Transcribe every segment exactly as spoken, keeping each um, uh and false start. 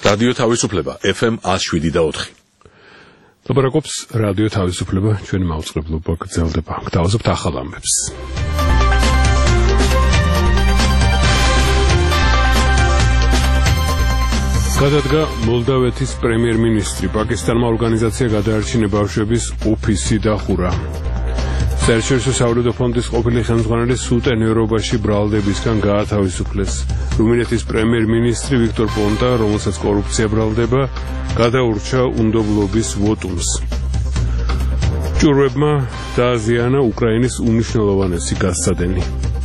რადიო თავისუფლება ეფ ემ one oh seven და four. ლაპარაკობს რადიო თავისუფლება, ჩვენი მაუწყებლობა გრძელდება. გთავაზობთ ახალ ამბებს. გადადგა მოლდავეთის პრემიერ-მინისტრი, პაკისტანმა ორგანიზაცია გადაარჩინა ბავშვების ოფისი დახურა. საერთაშორისო საავადმყოფო ფონდის ყოფილი ხელმძღვანელი სუტენ ევროპაში ბრალდებისგან გაათავისუფლეს. რუმინეთის პრემიერ-მინისტრი ვიქტორ პონტა, რომელსაც კორუფცია ბრალდება, გადაურჩა უნდობლობის ვოტუმს. ჭურვებმა დააზიანა უკრაინის უმნიშვნელოვანესი გაზსადენი.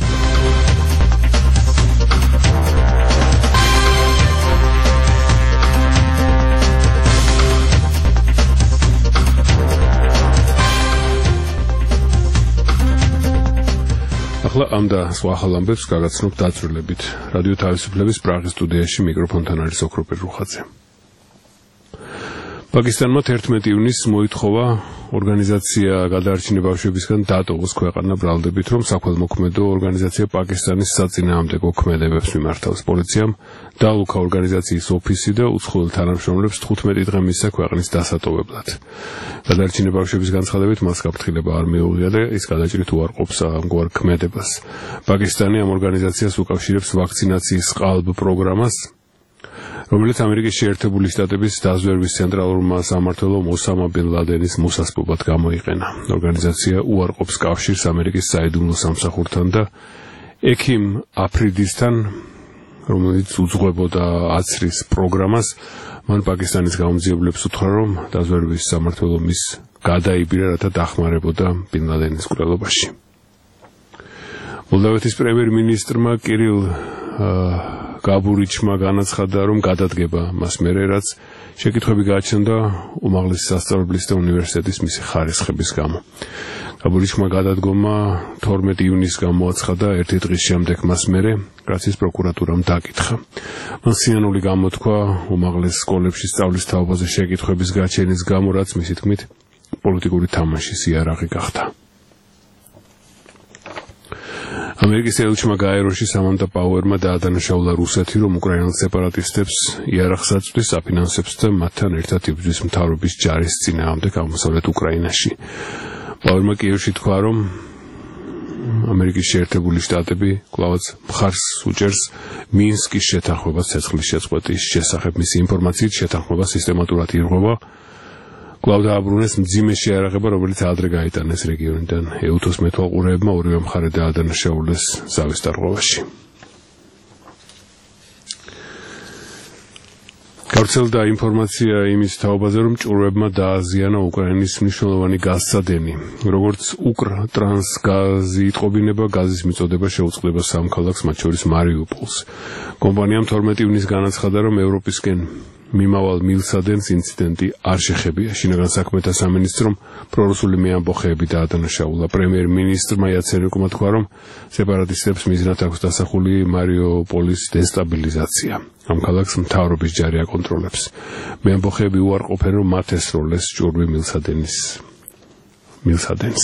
ახლა ამ და სხვა ახალ ამბებს გაგაცნობ დაწვრილებით. რადიო თავისუფლების პრაღის სტუდიაში მიკროფონთან არის ოქროპერ რუხაძე. პაკისტანმა თერთმეტი ივნისს მოითხოვა ორგანიზაცია გადაარჩინა ბავშვებისგან დატოვოს ქვეყანა ბრალდებით, რომ საქველმოქმედო ორგანიზაცია პაკისტანის საწინააღმდეგო ქმედებებს მიმართავს. პოლიციამ დაალუქა ორგანიზაციის ოფისი და უცხოელ თანამშრომლებს თხუთმეტი დღე მისცა ქვეყნის დასატოვებლად. გადაარჩინა ბავშვების განცხადებით მას გაფრთხილება არ მიუღია და ის გადაჭრით უარყოფს ამგვარ ქმედებას. პაკისტანი ამ ორგანიზაციას უკავშირებს ვაქცინაციის ყალბ პროგრამას, რომელიც ამერიკის შეერთებული შტატების დაზვერვის ცენტრალურმა სამმართველომ ოსამა ბინ ლადენის მოსასპობად გამოიყენა. ორგანიზაცია უარყოფს კავშირს ამერიკის საიდუმლო სამსახურთან და ექიმ აფრიდისთან, რომელიც უძღვებოდა აცრის პროგრამას. მან პაკისტანის გაუმძიებლებს უთხრა, რომ დაზვერვის სამმართველო მის გადაიბირა, რათა დახმარებოდა ბინ ლადენის მკვლელობაში. მოლდავეთის პრემიერ-მინისტრმა კირილ გაბურიჩმა განაცხადა, რომ გადადგება მას მერე, რაც შეკითხვები გააჩნდა უმაღლესი სასწავლებლის და უნივერსიტეტის მისი ხარისხების გამო. გაბურიჩმა გადადგომა თორმეტი ივნისს გამოაცხადა, ერთი დღის შემდეგ მას მერე, რაც ის პროკურატურამ დაკითხა. მან სინანული გამოთქვა უმაღლეს სკოლებში სწავლის თაობაზე შეკითხვების გაჩენის გამო, რაც მისი თქმით პოლიტიკური თამაშის იარაღი გახდა. ამერიკის ელჩმა გაეროში სამანტა პაუერმა დაადანაშაულა რუსეთი, რომ უკრაინელ სეპარატისტებს იარაღს აწვდის, აფინანსებს და მათთან ერთად იბრძვის მთავრობის ჯარის წინააღმდეგ აღმოსავლეთ უკრაინაში. პაუერმა კიევში თქვა, რომ ამერიკის შეერთებული შტატები კვლავაც მხარს უჭერს მინსკის შეთანხმებას ცეცხლის შეწყვეტის შესახებ. მისი ინფორმაციით შეთანხმება სისტემატურად ირღვევა. კვლავ დააბრუნეს მძიმე შეიარაღება, რომელიც ადრე გაიტანეს რეგიონიდან. ეუთოს მეთვალყურეებმა ორივე მხარე დაადანაშაულეს ზავის დარღვევაში. გავრცელდა ინფორმაცია იმის თაობაზე, რომ ჭურვებმა დააზიანა უკრაინის მნიშვნელოვანი გაზსადენი. როგორც უკრტრანსგაზი იტყობინება, გაზის მიწოდება შეუწყდება სამ ქალაქს, მათ შორის მარიუპოლს. კომპანიამ თორმეტი ივნისს განაცხადა, რომ ევროპისკენ მიმავალ მილსადენს ინციდენტი არ შეხებია. შინაგან საქმეთა სამინისტრომ პრორუსული მეამბოხეები დაადანაშაულა. პრემიერ-მინისტრმა იაცენიუკმა თქვა, რომ სეპარატისტებს მიზნად აქვს დასახული მარიუპოლის დესტაბილიზაცია. ამ ქალაქს მთავრობის ჯარი აკონტროლებს. მეამბოხეები უარყოფენ, რომ მათ ესროლეს ჭურვი მილსადენის მილსადენს.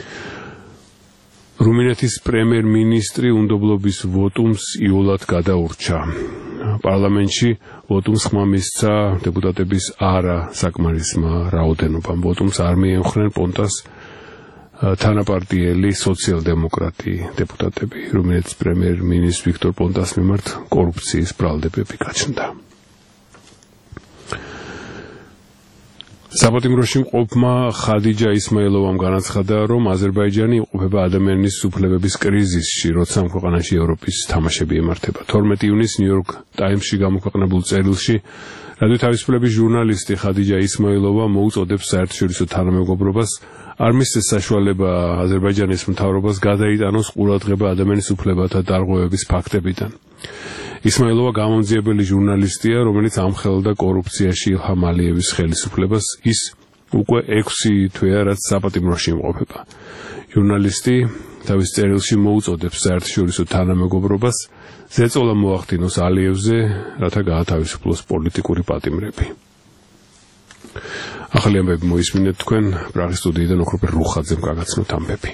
რუმინეთის პრემიერ-მინისტრი უნდობლობის ვოტუმს იოლად გადაურჩა. პარლამენტში ვოტუმს ხმა მისცა დეპუტატების არა საკმარისმა რაოდენობამ. ვოტუმს არ მიემხრნენ პონტას თანაპარტიელი სოციალ-დემოკრატი დეპუტატები. რუმინეთის პრემიერ-მინისტრ ვიქტორ პონტას მიმართ კორუფციის ბრალდებები გაჩნდა. საპატიმროში მყოფმა ხადიჯა ისმაილოვამ განაცხადა, რომ აზერბაიჯანი იყოფება ადამიანის უფლებების კრიზისში, როცა ამ ქვეყანაში ევროპის თამაშები ემართება. თორმეტი ივნისს ნიუ-იორკ ტაიმსში გამოქვეყნებულ წერილში რადიო თავისუფლების ჟურნალისტი ხადიჯა ისმაილოვა მოუწოდებს საერთაშორისო თანამეგობრობას არ მისცეს საშუალება აზერბაიჯანის მთავრობას გადაიტანოს ყურადღება ადამიანის უფლებათა დარღვევების ფაქტებიდან. ისმაილოვა გამომძიებელი ჟურნალისტია, რომელიც ამხელდა კორუფციაში ილჰამ ალიევის ხელისუფლებას. ის უკვე ექვსი თვეა, რაც საპატიმროში იმყოფება. ჟურნალისტი თავის წერილში მოუწოდებს საერთაშორისო თანამეგობრობას ზეწოლა მოახდინოს ალიევზე, რათა გაათავისუფლოს პოლიტიკური პატიმრები. ახალი ამბები მოისმინეთ თქვენ პრაღის სტუდიიდან ოქროპერ რუხაძემ გაგაცნოთ ამბები.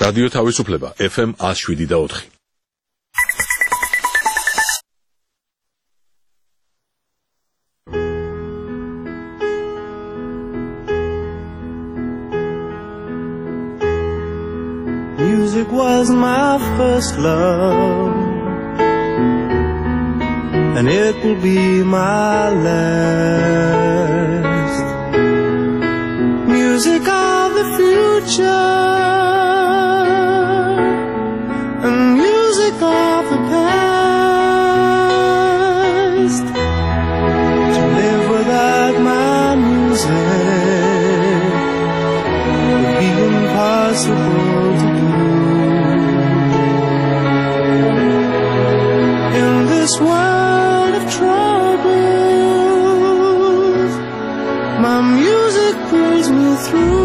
რადიო თავისუფლება F M one oh seven და four. Music was my first love, and it will be my last. Music of the future, and music of the past. To live without my music would be impossible to do. In this world of troubles, my music pulls me through.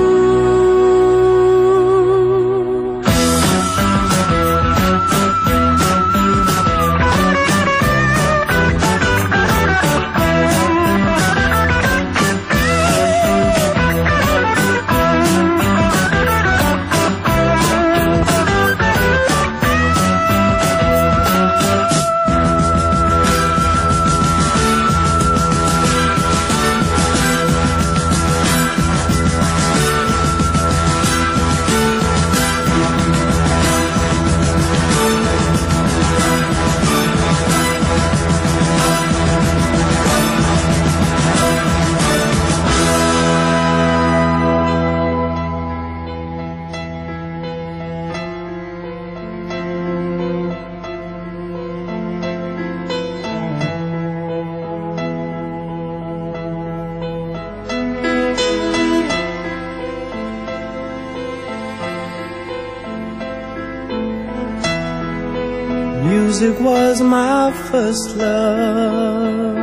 Music was my first love,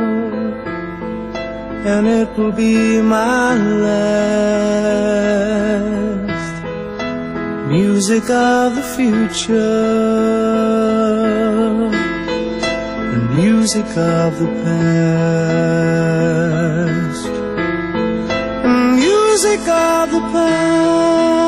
and it will be my last. Music of the future, and music of the past, and music of the past.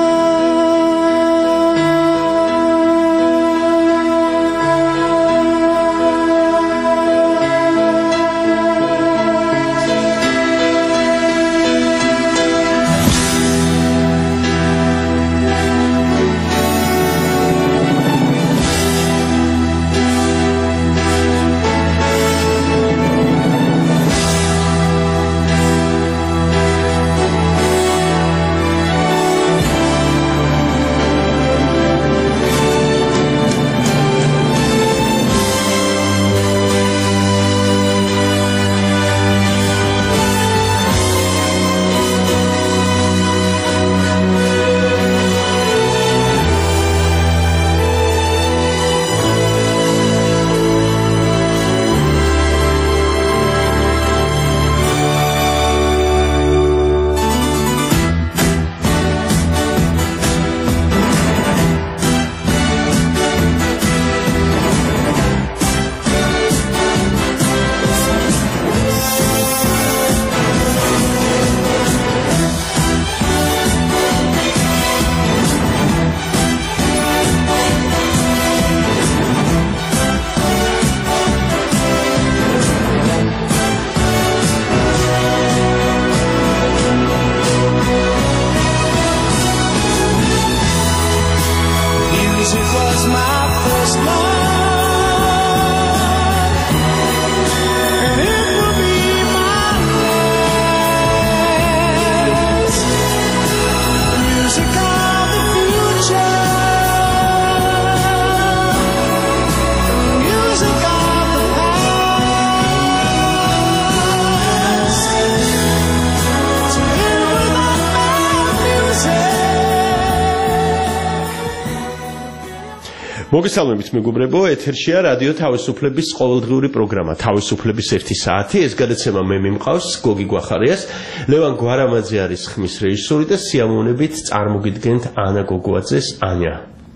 მოგესალმებით მეგობრებო, ეთერშია რადიო თავისუფლების ყოველდღიური პროგრამა თავისუფლების ერთი საათი. ეს გადაცემა მე მიმყავს გოგი გვახარიას, ლევან გვარამაძე არის ხმის რეჟისორი და სიამოვნებით წარმოგიდგენთ ანა გოგოაძეს ანია.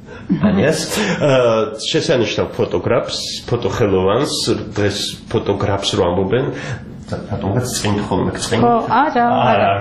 ანიას შესანიშნავ ფოტოგრაფს, ფოტოხელოვანს, დღეს ფოტოგრაფს რო ამბობენ, რატომღაც წინ ხოლმე წინ ხო არა არა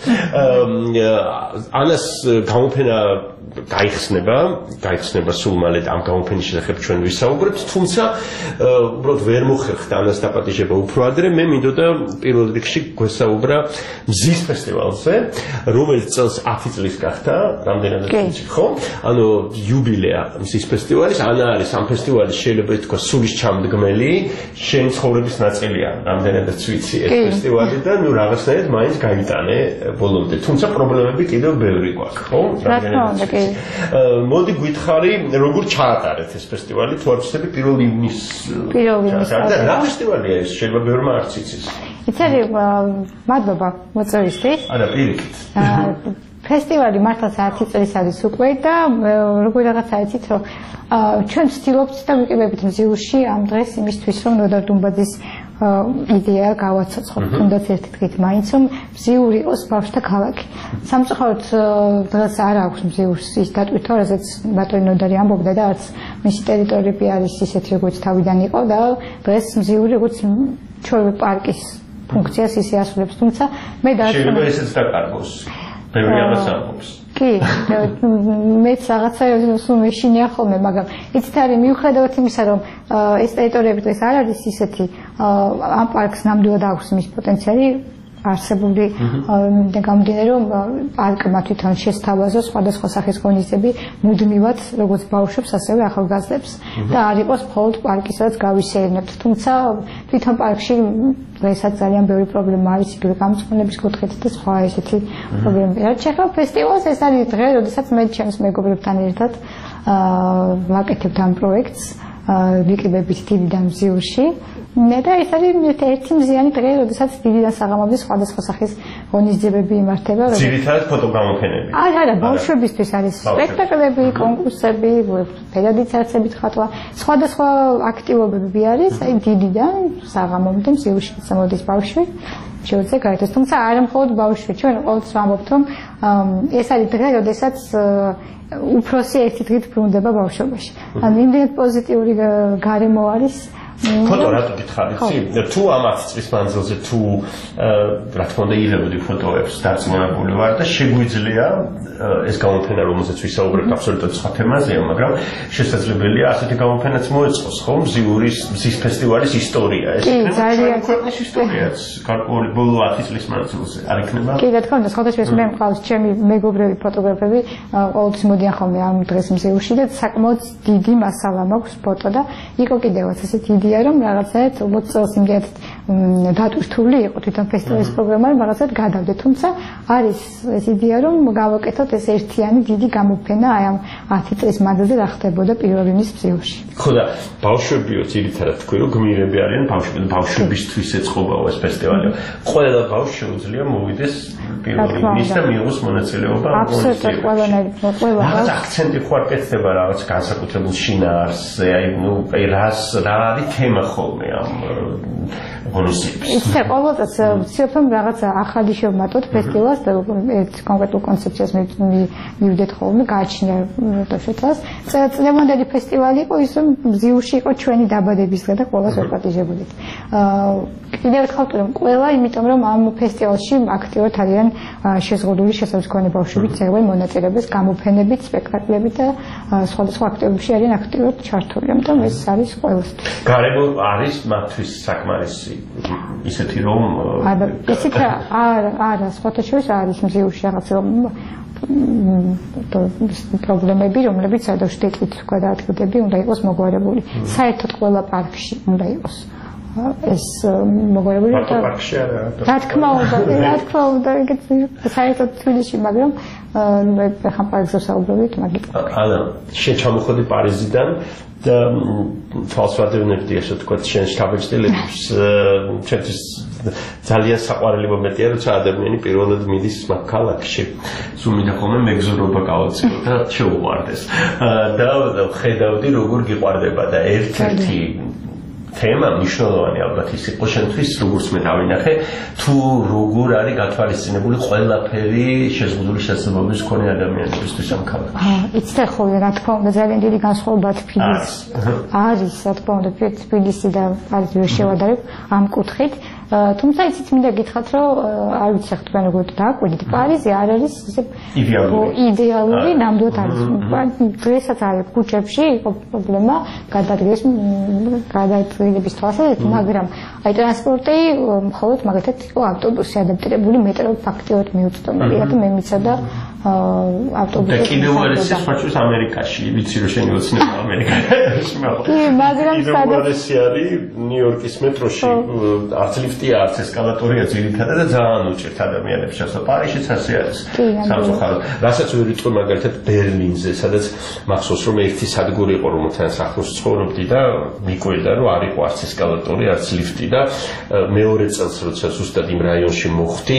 ანას გამოფენა გაიხსნება გაიხსნება სულ მალე ამ გამოფენის შესახებ ჩვენ ვისაუბრებთ თუმცა უბრალოდ ვერ მოხერხდა ანას დაპატიჟება უფრო ადრე მე მინდოდა პირველ რიგში გვესაუბრა მზის ფესტივალზე რომელიც წელს ათი წლის გახდა რამდენადაც ვიცი ხო ანუ იუბილეა მზის ფესტივალის ანა არის ამ ფესტივალის შეიძლება ითქვა სულის ჩამდგმელი შენ ცხოვრების ნაწილია რამდენადაც ვიცი ეს ფესტივალი და ნუ რაღაცნაირად მაინც გაიტანე ბოლომდე თუმცა პრობლემები კიდევ ბევრი გვაქვს ხო რამდენადაც მოდი გითხარი როგორ ჩაატარეთ ეს ფესტივალი თუ არ ვცდები პირველ ივნისს პირველ ივნისს და რა ფესტივალია ეს შეიძლება ბევრმა არც იცის იცი მადლობა მოწვევისთვის არა პირიქით ფესტივალი მართლაც ათი წლის არის უკვე და როგორ რაღაცა იცით რომ ჩვენ ვცდილობთ და ვიყიდებით მზიურში ამ დღეს იმისთვის რომ ნოდარ დუმბაძის იდეა გავაცოცხლოთ თუნდაც ერთი დღით მაინც რომ მზიური იყოს ბავშვთა ქალაქი სამწუხაროდ დღეს არ აქვს მზიურს ის დატვირთვა რასაც ბატონი ნოდარი ამბობდა და არც მისი ტერიტორიები არის ისეთი როგორც თავიდან იყო და დღეს მზიური როგორც ჩვენი პარკის ფუნქციას ისე ასრულებს თუმცა მე და შეიძლება ესეც დაკარგოს ბევრი ამას ამბობს კი მეც რაღაცა სულ მეშინია ხოლმე მაგრამ იცით არის მიუხედავად იმისა რომ ეს ტერიტორიები დღეს არ არის ისეთი ამ პარკს ნამდვილად აქვს მის პოტენციალი არსებული გამომდინარე რომ პარკმა თვითონ შესთავაზოს სხვადასხვა სახის ღონისძიებები მუდმივად როგორც ბავშვებს ასევე ახალგაზრდებს და არ იყოს მხოლოდ პარკი სადაც გავისეირნებთ თუმცა თვითონ პარკში დღესაც ძალიან ბევრი პრობლემა არის იგივე გამოწყობილების კუთხით და სხვა ესეთი პრობლემები რაც შეეხება ფესტივალს ეს არის დღე როდესაც მე ჩემს მეგობრებთან ერთად ვაკეთებთ ამ პროექტს ვიყიდებით დიდიდან მზიურში და ეს არის ერთი მზიანი დღე, როდესაც დიდიდან საღამომდე სხვადასხვა სახის ღონისძიებები იმართება. ძირითადად ფოტოგრამოფენები. არა, არა, ბავშვებისთვის არის სპექტაკლები, კონკურსები, პედაგოგიაცებით ხატვა, სხვადასხვა აქტივობები არის, აი დიდიდან საღამომდე მზიურში წამოდის ბავშვი. შეუძლია გაერთოს, თუმცა არა მხოლოდ ბავშვი, ჩვენ ყოველთვის ვამბობთ, რომ ეს არის დღე, როდესაც უფროსი ერთი დღით ბრუნდება ბავშვობაში. ანუ იმდენად პოზიტიური გარემო არის ფოტო რატო გითხარი ცი თუ ამ ათი წლის მანძილზე თუ რა თქმა უნდა იღებოდი ფოტოებს დარწმუნებული ვარ და შეგვიძლია ეს გამოფენა რომელზეც ვისაუბრებთ აბსოლუტურად სხვა თემაზეა მაგრამ შესაძლებელია ასეთი გამოფენაც მოეწყოს ხო მზიურის მზის ფესტივალის ისტორია ეს ძალიან ქვეყნის ისტორიაც გარკვეული ბოლო ათი წლის მანძილზე არ იქნება კი რა თქმა უნდა სხვადასხვა მე მყავს ჩემი მეგობრები ფოტოგრაფები ყოველთვის მოდიან ხოლმე ამ დღეს მზიურში და საკმაოდ დიდი მასალა მაქვს ფოტო და იყო კიდევაც ესეთი იდეა რომ რაღაცაერთ ოცი წელს იმდენად დატვირთული იყო თვითონ ფესტივალის პროგრამა რომ რაღაცაერთ გადავდე თუმცა არის ეს იდეა რომ გავაკეთოთ ეს ერთიანი დიდი გამოფენა აი ამ ათი წლის მანძილზე რა ხდებოდა პირველ ივნისს მზიურში ხო და ბავშვებიო ძირითადად თქვი რომ გმირები არიან ბავშვები ბავშვებისთვის ეწყობაო ეს ფესტივალი ყველა ბავშვი შეუძლია მოვიდეს პირველ ივნისს და მიიღოს მონაწილეობა აბსოლუტურად ყველანაირი ყველა რაღაც აქცენტი ხო არ კეთდება რაღაც განსაკუთრებულ შინაარსზე აი ნუ აი რას რა არის თემა ხოლმე ამ ღონისძიების ისე ყოველთვის ვცდილობ რომ რაღაც ახალი შევმატოთ ფესტივალს და ერთ კონკრეტულ კონცეფციას მივიდეთ ხოლმე გააჩნია როტაშეთას წლევანდელი ფესტივალი იყო ის რომ მზიურში იყო ჩვენი დაბადების დღე და ყველას ვეპატიჟებოდით კიდევ ერთხელ ვთქვი რომ ყველა იმიტომ რომ ამ ფესტივალში აქტიურად არიან შეზღუდული შესაძლებელი ბავშვები ცეკვენ მონაწილეობას გამოფენებით სპექტაკლებით და სხვადასხვა აქტივობებში არიან აქტიურად ჩართული ამიტომ ეს არის ყველასთვის გარემო არის მათთვის საკმარისი ისეთი რომ არა ისეთი არა არა სხვათა შორის არის მზიურში რაღაც რომ პრობლემები რომლებიც ადაშტეკით გადაადგილდები უნდა იყოს მოგვარებული საერთოდ ყველა პარკში უნდა იყოს ეს მოგვარებული და პარკში არა რა თქმა უნდა რა თქმა უნდა ეგეც საერთოდ თბილისში მაგრამ მე ხან პარკზე საუბრობთ მაგით არა შენ ჩამოხდი პარიზიდან და ფალსვადევნებდი ასე თქვა შენ შტაბეჭდილებს ჩემთვის ძალიან საყვარელი მომენტია როცა ადამიანი პირველად მიდის მაგ ქალაქში სულ მინდა ხოლმე მეგზურობა გავაცილო და შეუყვარდეს და ხედავდი როგორ გიყვარდება და ერთ-ერთი თემა მნიშვნელოვანი ალბათ ის იყო შენთვის როგორც მე დავინახე თუ როგორ არის გათვალისწინებული ყველაფერი შეზღუდული შესაძლებლობის მქონე ადამიანებისთვის ამ ქალაქში. აა იცი ხო რა თქმა უნდა ძალიან დიდი განსხვავება თბილისში არის რა თქმა უნდა თბილისი და პარიზი შევადარებ ამ კუთხით თუმცა იცით მინდა გითხრათ რომ არ ვიცი ხა თქვენ როგორ დააკვირდით პარიზი არ არის ისე იდეალური ნამდვილად არის დღესაც არის ქუჩებში იყო პრობლემა გადადგეს გადატრიალების თვალსაზრისით მაგრამ აი ტრანსპორტი მხოლოდ მაგათაც იყო ავტობუსი ადაპტირებული მეტრო ფაქტიურად მიუწვდომელი და მე მიცოდა ავტობუსი და კიდევ არის ეს ფაქტიც ამერიკაში ვიცი რომ შენი ოცნება ამერიკაში კი მაგრამ სადაც არის ნიუ-იორკის მეტროში არც ლიფტია არც ესკალატორია ძირითადად და ძალიან უჭირთ ადამიანებს შესა პარიზშიც ასე არის სამწუხაროდ რასაც ვერ ვიტყვი მაგალითად ბერლინზე სადაც მახსოვს რომ ერთი სადგური იყო რომელთან სახლოს ცხოვრობდი და მიკვირდა რომ არ იყო არც ესკალატორი არც ლიფტი და მეორე წელს როცა ზუსტად იმ რაიონში მოხვდი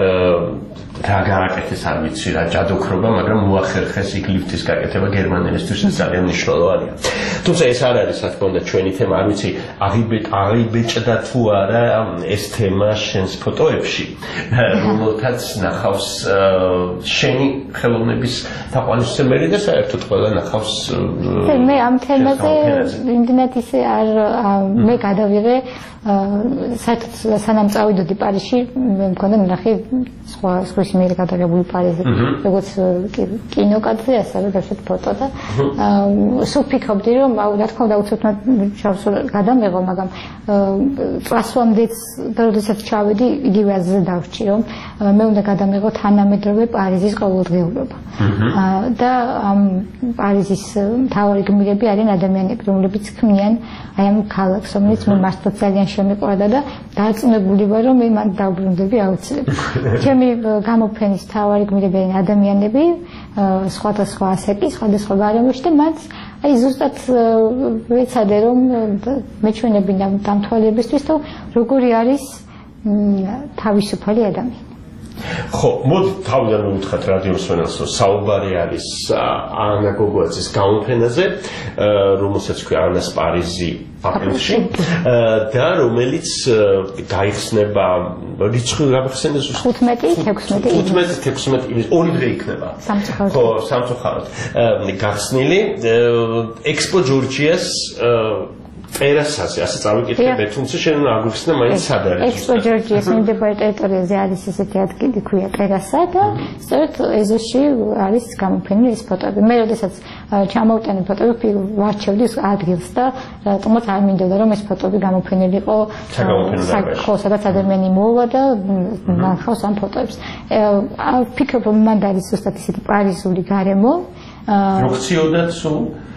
რა გააკეთეს არ ვიცი რა ჯადოქრობა მაგრამ მოახერხეს იქ ლიფტის გაკეთება გერმანელისთვის ძალიან მნიშვნელოვანია თუმცა ეს არ არის რა თქმა უნდა ჩვენი თემა არ ვიცი აღიბეჭდა თუ არა ეს თემა შენს ფოტოებში რომელთაც ნახავს შენი ხელოვნების თაყვანისმცემელი და საერთოდ ყველა ნახავს მე ამ თემაზე იმდენად ისე არ მე გადავიღე საერთოდ სანამ წავიდოდი პარიზში მე მქონდა ნახე სხვა სხვის მიერ გადაღებული პარიზი როგორც კინოკადრზე ასევე გასეთ ფოტო და სულ ფიქრობდი რომ რა თქმა უნდა უცებთ ჩავს გადამეღო მაგრამ წასვლამდეც და როდესაც ჩავედი იგივე აზრზე დავრჩი რომ მე უნდა გადამეღო თანამედროვე პარიზის ყოველდღიურობა და ამ პარიზის მთავარი გმირები არიან ადამიანები რომლებიც ქმნიან აი ამ ქალაქს რომელიც მე მართლა ძალიან შემიყვარდა და დარწმუნებული ვარ რომ მე მან დავბრუნდები აუცილებლად ჩემი გამოფენის მთავარი გმირები არიან ადამიანები სხვადასხვა ასაკის სხვადასხვა გარემოში და მათ აი ზუსტად ვეცადე რომ მეჩვენებინა დამთვალიერებისთვის თუ როგორი არის თავისუფალი ადამიანი ხო, მოდი თავიდან მივუთხოთ რადიო მსმენელს, რომ საუბარი არის ანა გოგოაძის გამოფენაზე, რომელსაც ქვია ანას პარიზი აპრილში და რომელიც გაიხსნება რიცხვი გამახსენე ზუსტად ხუთმეტი თექვსმეტი ხუთმეტი თექვსმეტი ილის ორი დღე იქნება სამწუხაროდ ხო სამწუხაროდ გახსნილი ექსპო ჯორჯიას ტერასაზე ასე წავიკითხე თუმცა შენ აგვიხსნა მაინც სად არის ექსპო ჯორჯიას მიმდებარე ტერიტორიაზე არის ესეთი ადგილი ქვია ტერასა და სწორედ ეზოში არის გამოფენილი ეს ფოტოები მე როდესაც ჩამოვტანე ფოტოები ვარჩევდი ადგილს და რატომაც არ მინდოდა რომ ეს ფოტოები გამოფენილი იყო ხო სადაც ადამიანი მოვა და ნახავს ამ ფოტოებს ვფიქრობ რომ მანდ არის ზუსტად ისეთი პარიზული გარემო რო ხციოდათ სულ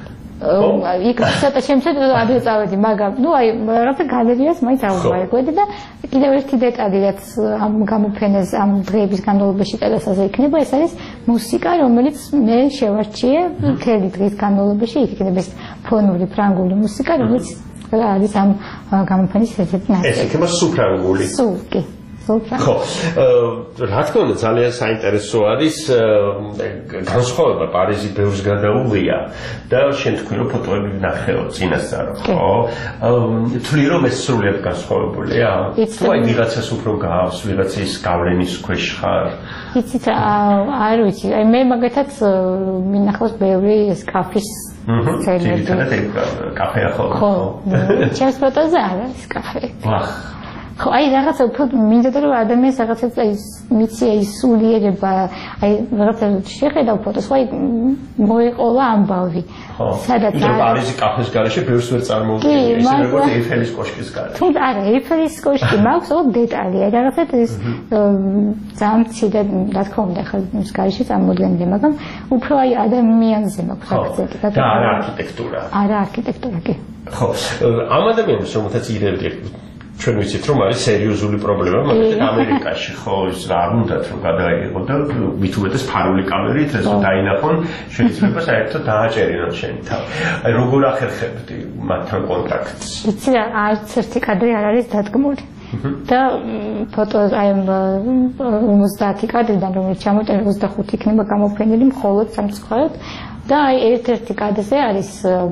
იქ ცოტა შემცირდა ადრე წავედი მაგრამ ნუ აი რაღაცა გალერეას მაინც ავუვარდი და კიდევ ერთი დეტალი რაც ამ გამოფენას ამ დღეების განმავლობაში ტერასაზე იქნება ეს არის მუსიკა რომელიც მე შევარჩიე მთელი დღის განმავლობაში იქ იქნება ეს ფონური ფრანგული მუსიკა რომელიც არის ამ გამოფენის ერთ-ერთი ნაწილი ეს იქნება სუფრანგული სულ კი ხო, რა თქმა უნდა ძალიან საინტერესო არის განსხვავება პარიზი ბევრს გადაუღია და შენ თქვი რომ ფოტოები ნახეო წინასწარ ხო? თვლი რომ ეს სრულიად განსხვავებულია? თუ აი ვიღაცას უფრო გავს, ვიღაცის გავლენის ქვეშ ხარ? იცით არ ვიცი, აი მე მაგათაც მინახავს ბევრი ეს კაფის ცელები. კაფეა ხო? ხო, ჩემს ფოტოზე არ არის კაფე. ვახ ხო, აი რაღაცა უფრო მინდოდა რომ ადამიანს რაღაცა აი მიცია ის სულიერება, აი რაღაცა შეხედავ ფოტოს, ხო, აი მოეყოლა ამბავი. ხო. სადაც არის პარიზი კაფეს გარეშე ბევრს ვერ წარმოვიდგენ, ისე როგორც ეიფელის კოშკის გარეშე. თუმცა არა, ეიფელის კოშკი მაქვს ოღონდ დეტალი, აი რაღაცა ეს ძალიან მცირე, რა თქმა უნდა, ხა ის გარეშე წარმოუდგენელი, მაგრამ უფრო აი ადამიანზე მაქვს აქცენტი. და არა არქიტექტურა. არა არქიტექტურა კი. ხო, ამ ადამიანებს რომელთაც ირევდი ჩვენ ვიცით რომ არის სერიოზული პრობლემა მაგალითად ამერიკაში ხო ის რა უნდათ რომ გადაიღო და მით უმეტეს ფარული კამერით ეს დაინახონ შეიძლება საერთოდ დააჭერინონ შენი თავი აი როგორ ახერხებდი მათთან კონტაქტს იცი რა არც ერთი კადრი არ არის დადგმული და ფოტო აი ოცდაათი კადრიდან რომელიც ჩამოტანილი ოცდახუთი იქნება გამოფენილი მხოლოდ სამწუხაროდ და აი ერთ-ერთი კადრზე არის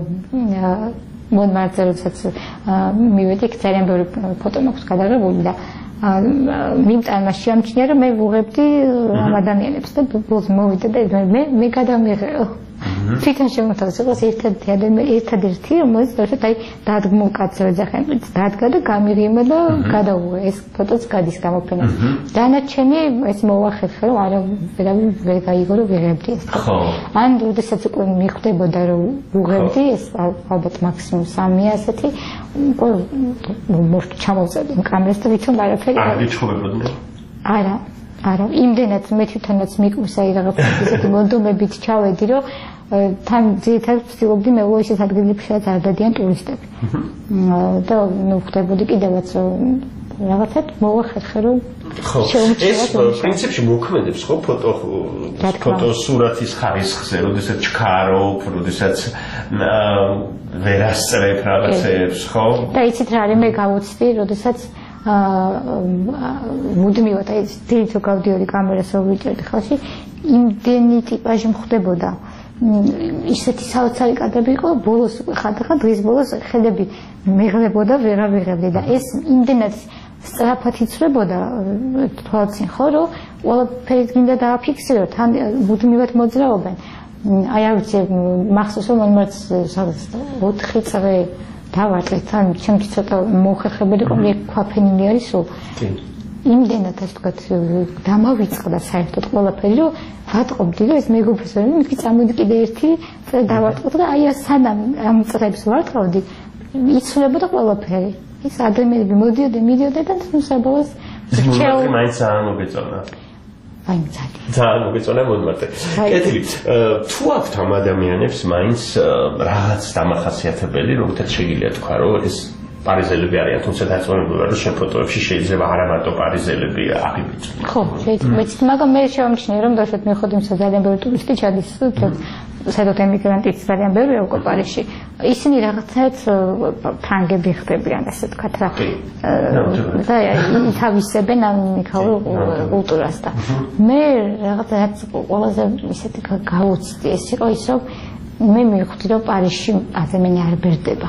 მონმარტზე როდესაც მივედი იქ ძალიან ბევრი ფოტო მაქვს გადაღებული და მიმტანმა შეამჩნია რომ მე ვუღებდი ამ ადამიანებს და ბოლოს მოვიდა და მე მე გადამიღეო თვითონ შემოთავაზა იყოს ერთადერთი ადამიანი, ერთადერთი, რომელიც დაუშვათ აი დადგმულ კაცს ეძახენ, დადგა და გამიღიმა და გადაუღო ეს ფოტოც გადის გამოფენას. დანარჩენი ეს მოახერხე რომ არა ვერავინ ვერ გაიგო რომ ვიღებდი ეს. ხო. ან როდესაც უკვე მიხვდებოდა რომ უღებდი ეს ალბათ მაქსიმუმ სამი ასეთი უკვე მოხდა ჩამოვწევდი იმ კამერას და ვითომ არაფერი არ გიჩხუბებოდნენ? არა. არა, იმდენად მე თვითონაც მიკვირს აი რაღაცა ისეთი მონდომებით ჩავედი, რომ თან ძირითადად ვცდილობდი მეულო ისეთ ადგილებში, სადაც არ დადიან ტურისტები. და ნუ ხდებოდი კიდევაც რაღაცად მოახერხე რომ ხო, ეს პრინციპში მოქმედებს ხო ფოტო ფოტოსურათის ხარისხზე, როდესაც ჩქარობ, როდესაც ვერასწრებ რაღაცებს, ხო? და იცით რა არის მე გავუცდი, როდესაც მუდმივად აი დიეთო გავდიოდი კამერას რო ვიჭერდი ხალხი იმდენი ტიპაჟი მხდებოდა ისეთი საოცარი კადრები იყო ბოლოს უკვე ხანდახან დღის ბოლოს ხედები მეღლებოდა ვერა ვიღებდი და ეს იმდენად სწრაფად იცვლებოდა თვალწინ ხო რომ ყველაფერი გინდა დააფიქსირო თან მუდმივად მოძრაობენ აი არ ვიცი მახსოვს რომ მომართ ოთხი წრე დავარტყით ან ჩემთვის ცოტა მოხერხებული იყო მე ქვაფენილი არის სულ იმდენად ასე ვთქვათ დამავიწყდა საერთოდ ყველაფერი რომ ვატყობდი რომ ეს მეგობრს ვერ მეთქი წამოდი კიდე ერთი წრე დავარტყოთ და აი სანამ ამ წრებს ვარტყავდი იცვლებოდა ყველაფერი ეს ადამიანები მოდიოდა მიდიოდა და ნუ საბოლოოს ჩემი მაინც არ მოგეწონა აი მცადი ძალიან მოგეწონა მომმარტე კეთილი თუ აქვთ ამ ადამიანებს მაინც რაღაც დამახასიათებელი რომელთაც შეგიძლია თქვა რომ ეს პარიზელები არიან თუმცა დაწონებულა რომ შენ ფოტოებში შეიძლება არა მარტო პარიზელები აღიბიჭო ხო შეიძლება მეც მაგრამ მე შევამჩნიე რომ დაუშვათ მე ხოდი მსა ძალიან ბევრი ტურისტი ჩადის სადაც ემიგრანტიც ძალიან ბევრია უკვე პარიზში ისინი რაღაცაც ფრანგები ხდებიან ასე ვთქვათ რა და ითავისებენ ამ მიქაურ კულტურას და მე რაღაცაც ყველაზე ისეთი გავუცდი ეს იყო ის რომ მე მივხვდი რომ პარიზში ადამიანი არ ბერდება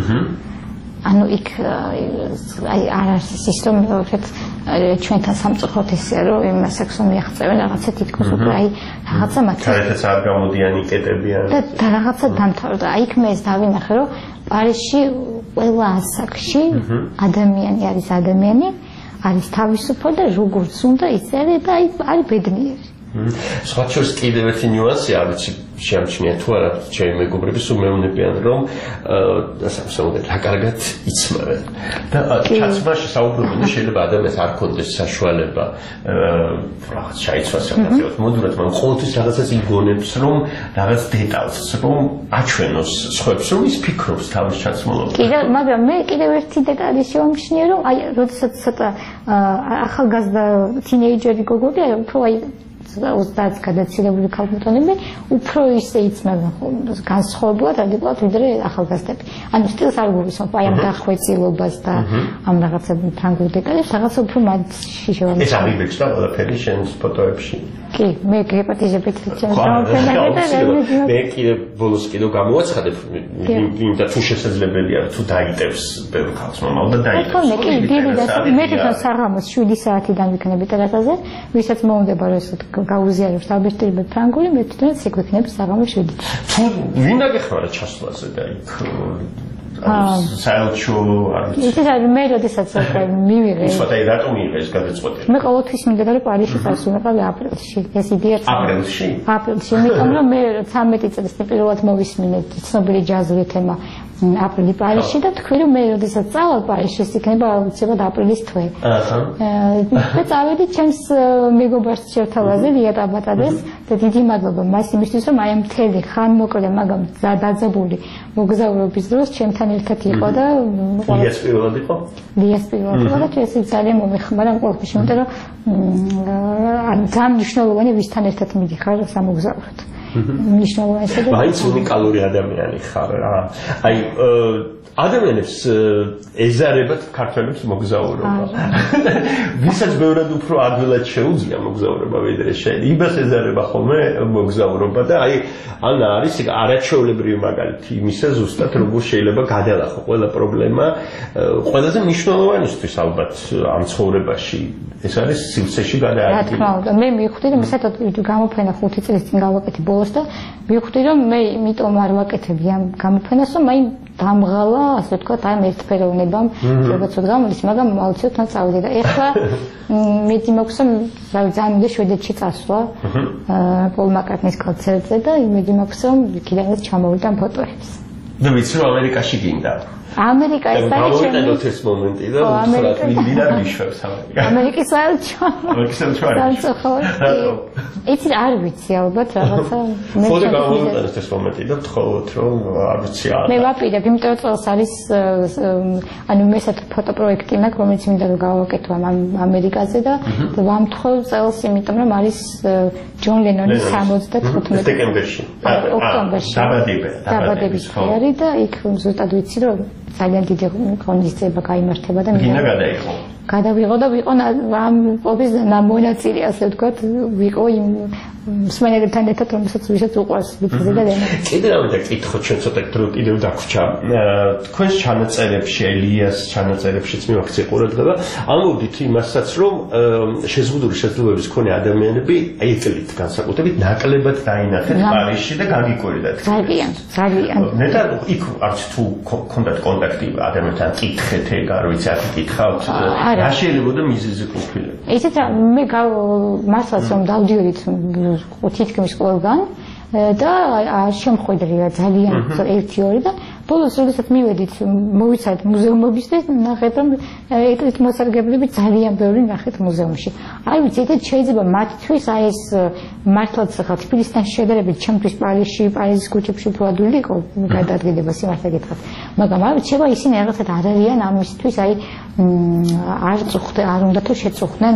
ანუ იქ აი არ არის ის რომ ვთქვათ ჩვენთან სამწუხაროდ ესეა რომ იმ სექსო მიაღწევენ რაღაცა თითქოს უკვე აი რაღაცა მათ საერთოდ არ გამოდიან იკეტებიან და რაღაცა დამთავრდა აი იქ მე ეს დავინახე რომ პარიზში ყველა ასაკში ადამიანი არის ადამიანი არის თავისუფალი და როგორც უნდა იწერება აი არის ბედნიერი სხვა შორის კიდევ ერთი ნიუანსი არის შეამჩნია თუ არა ჩემი მეგობრები სულ მეუბნებიან რომ სასამართლოდ რა კარგად იცმევენ და ჩაცმაში საუბრობენ შეიძლება ადამიანს არ ქონდეს საშუალება რაღაც ჩაიცვას რაღაცას მოდურად მაგრამ ყოველთვის რაღაცას იგონებს რომ რაღაც დეტალს რომ აჩვენოს სხვებს რომ ის ფიქრობს თავის ჩაცმულობაში კიდე მაგრამ მე კიდევ ერთი დეტალი შევამჩნიე რომ აი როდესაც ცოტა ახალგაზრდა თინეიჯერი გოგოები აი უფრო აი ოცდაათს გადაცილებული ქალბატონები უფრო ისე იცნობენ განსხვავებულად რადიკალურად ვიდრე ახალგაზრდები. ანუ სტილს არ გულისხმობ აი ამ დახვეწილობას და ამ რაღაცა ფრანგულ დეტალებს რაღაცა უფრო მათში შევამჩნიე. ეს აღიბეჭდა ყველაფერი შენს ფოტოებში. კი, მე გეპატიზებით ჩემს გამოფენაზე და მე კიდე ბოლოს კიდე გამოვაცხადებ იმ და თუ შესაძლებელია თუ დაიტევს ბევრ ქალს მომავალ და დაიტევს. ხო, მე კი დიდი და მე თვითონ საღამოს შვიდი საათიდან ვიქნები ტერასაზე, ვისაც მოუნდება რომ ეს გაუზიარებს დაბეჭდილება ფრანგული, მე თვითონაც იქ ვიქნები საღამოს შვიდით. თუ ვინ დაგეხმარა ჩასვლაზე და იქ საერთო არის. ისე რომ მე როდესაც მივიღე. ის ფოტოი რატომ მიიღე ეს გადაწყვეტილება? მე ყოველთვის მინდოდა რომ პარიზში წავსულიყავი აპრილში. ეს იდეა აპრილში? აპრილში, იმიტომ რომ მე ცამეტი წელს პირველად მოვისმინე ცნობილი ჯაზური თემა აპრილი პარიზში და თქვი რომ მე როდესაც წავალ პარიზში ეს იქნება აუცილებლად აპრილის თვე. აჰა. და წავედი ჩემს მეგობარს შევთავაზე რია ტაბატადეს და დიდი მადლობა მას იმისთვის რომ აი ამ მთელი ხანმოკლე მაგრამ დაძაბული მოგზაურობის დროს ჩემთან ერთად იყო და ლიას პირველად იყო? ლიას პირველად იყო და ეს ძალიან მომეხმარა ყოველთვის იმიტომ რომ ძალიან მნიშვნელოვანი ვისთან ერთად მიდიხარ სამოგზაუროდ. მნიშვნელოვანია და მაინც უნიკალური ადამიანი ხარ რა. აი ადამიანებს ეზარებათ ქართველებს მოგზაურობა. ვისაც ბევრად უფრო ადვილად შეუძლია მოგზაურობა ვიდრე შენ. იმას ეზარება ხოლმე მოგზაურობა და აი ან არის არაჩვეულებრივი მაგალითი იმისა ზუსტად როგორ შეიძლება გადალახო ყველა პრობლემა ყველაზე მნიშვნელოვანისთვის ალბათ ამ ცხოვრებაში. ეს არის სივრცეში გადაადგილება. რა თქმა უნდა, მე მივხვდი რომ საერთოდ გამოფენა ხუთი წლის წინ გავაკეთე ბოლოს და მივხვდი რომ მე იმიტომ არ ვაკეთებდი ამ გამოფენას, რომ აი დამღალა, ასე ვთქვათ, ამ ერთფეროვნებამ, როგორც გამოდის, მაგრამ აუცილებლად თან წავიდე და ეხლა მეც იმაქვს რომ ძალიან მინდა შვედეთში წასვლა. პოლ მაკარტნის კონცერტზე და იმედი მაქვს რომ კიდევაც ჩამოვიტან ფოტოებს. და ვიცი რომ ამერიკაში გინდა. ამერიკა ეს არის ჩემი ეს მომენტი და უცხრად მინდა მიშვებს ამერიკა. ამერიკის საერთო. ამერიკის საერთო. ეს არ ვიცი ალბათ რაღაცა მე ხო გამოვიტანე ეს მომენტი და ვთხოვოთ რომ არ ვიცი არა. მე ვაპირებ, იმიტომ რომ წელს არის ანუ მე ესეთ ფოტოპროექტი მაქვს, რომელიც მინდა რომ გავაკეთო ამერიკაზე და ვამთხოვ წელს, იმიტომ რომ არის ჯონ ლენონის სამოცდათხუთმეტი დეკემბერში. ოქტომბერში. დაბადება, დაბადების დღე და იქ ზუსტად ვიცი რომ ძალიან დიდი ღონისძიება გაიმართება და მინდა გადაიყო. გადავიღო და ვიყო ამ ყოფის მონაწილე, ასე ვთქვათ, ვიყო იმ მსმენელებთან ერთად, რომელსაც ვისაც უყვარს ბიტზე და ლენა. კიდე რამე კითხო, ჩვენ ცოტა დრო კიდევ დაგვრჩა. თქვენს ჩანაწერებში, ელიას ჩანაწერებშიც მივაქცე ყურადღება, ამოვდით იმასაც, რომ შეზღუდული შესაძლებლობის მქონე ადამიანები ეკლით განსაკუთრებით ნაკლებად დაინახეთ პარიზში და გაგიკვირდათ. ძალიან, ძალიან. ნეტარ იქ არც თუ კონდათ კონტაქტი ადამიანთან კითხეთ ეგ არ ვიცი, აქ კითხავთ. რა შეიძლება და მიზეზი ყოფილა. ესეც მე მასაც რომ დავდიოდით თითქმის ყველგან და შემხვედრია ძალიან ერთი ორი და ბოლოს როდესაც მივედით მოვიცადეთ მუზეუმების და ნახეთ რომ ეტლით მოსარგებლები ძალიან ბევრი ნახეთ მუზეუმში. არ ვიცი, ეთეთ შეიძლება მათთვის აი ეს მართლაც ხა თბილისთან შედარებით ჩემთვის პარიზში, პარიზის ქუჩებში უფრო ადვილი იყო გადაადგილება სიმართლე გითხრათ. მაგრამ არ ვიცი, ისინი რაღაცად არ არიან ამისთვის, აი არ წუხდნენ, არ უნდა თუ შეწუხდნენ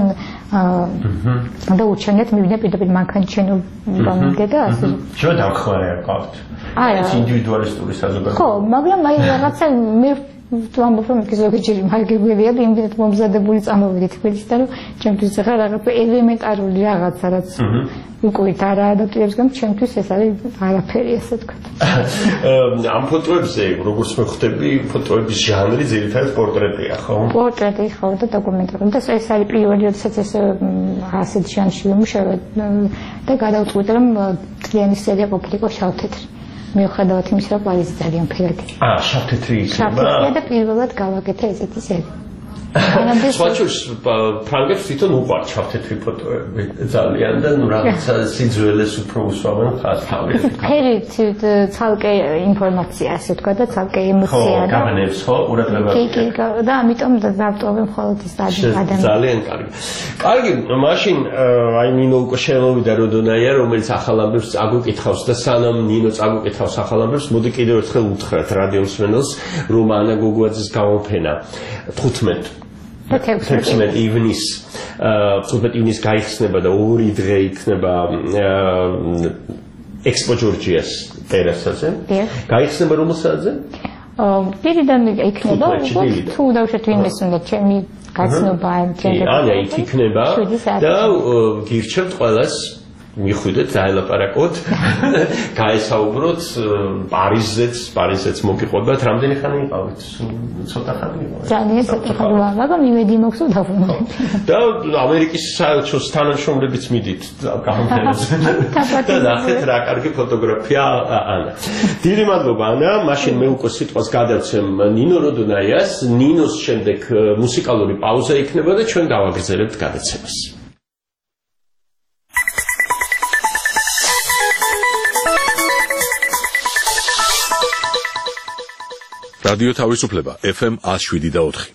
და უჩვენეთ მივიდა პირდაპირ მანქანჩენობამდე და ასე. შენ დამხმარე არ ყავთ. არა. ეს ინდივიდუალისტური საზოგადოება. ხო, მაგრამ აი რაღაცა მე ვამბობ რომ ის ზოგიერთი მარგებელია და იმდენად მომზადებული წამოვიდი თბილისიდან რომ ჩემთვის ახლა რაღაც ელემენტარული რაღაცა რაც უკუით არ ადაპტირებს გამ ჩემთვის ეს არის არაფერი ასე ვთქვათ. ამ ფოტოებზე როგორც მე ხვდები ფოტოების ჟანრი ძირითადად პორტრეტია ხო? პორტრეტი ხო და დოკუმენტური და ეს არის პირველი როდესაც ეს ასეთ ჟანრში ვიმუშავე და გადავწყვიტე რომ თლიანი სერია ყოფილიყო შავ-თეთრი. მიუხედავად იმისა, რომ პარიზი ძალიან ფერადი. აა, შავ-თეთრი იქნება. შავ-თეთრი და პირველად გავაკეთე ესეთი სერია. სხვაჩურს ფრანგებს თვითონ უყვართ შავ-თეთრი ფოტოები ძალიან და ნუ რაღაცა სიძველეს უფრო უსვამენ ხალხს. ფერით ცალკე ინფორმაცია, ასე ვთქვა და ცალკე ემოცია და გამენებს ხო ყურადღება. კი, კი, და ამიტომ დავტოვე მხოლოდ ეს ადამიანი. ძალიან კარგი. კარგი, მაშინ აი ნინო უკვე შემოვიდა როდონაია, რომელიც ახალ ამბებს წაგუკითხავს და სანამ ნინო წაგუკითხავს ახალ ამბებს, მოდი კიდევ ერთხელ უთხრათ რადიო მსმენელს, რომ ანა გოგუაძის გამოფენა თხუთმეტ თექვსმეტ ივნის თხუთმეტ ივნის გაიხსნება და ორი დღე იქნება ექსპო ჯორჯიას ტერასაზე. გაიხსნება რომელ საათზე? პირიდან იქნება, თუ დავუშვათ ვინმეს უნდა ჩემი გაცნობა ჩემი. ანა იქ იქნება და გირჩევთ ყველას მიხვიდეთ, დაელაპარაკოთ, გაესაუბროთ პარიზზეც, პარიზზეც მოგიყვებათ, რამდენი ხანი იყავით? ცოტა ხანი იყავით. ძალიან ცოტა ხანი, მაგრამ იმედი მაქვს რომ დავბრუნდეთ. და ამერიკის საელჩოს თანამშრომლებიც მიდით გამოფენაზე. და ნახეთ რა კარგი ფოტოგრაფია ანა. დიდი მადლობა ანა, მაშინ მე უკვე სიტყვას გადავცემ ნინო როდონაიას, ნინოს შემდეგ მუსიკალური პაუზა იქნება და ჩვენ გავაგრძელებთ გადაცემას. რადიო თავისუფლება ეფ ემ ათს შვიდი და ოთხი.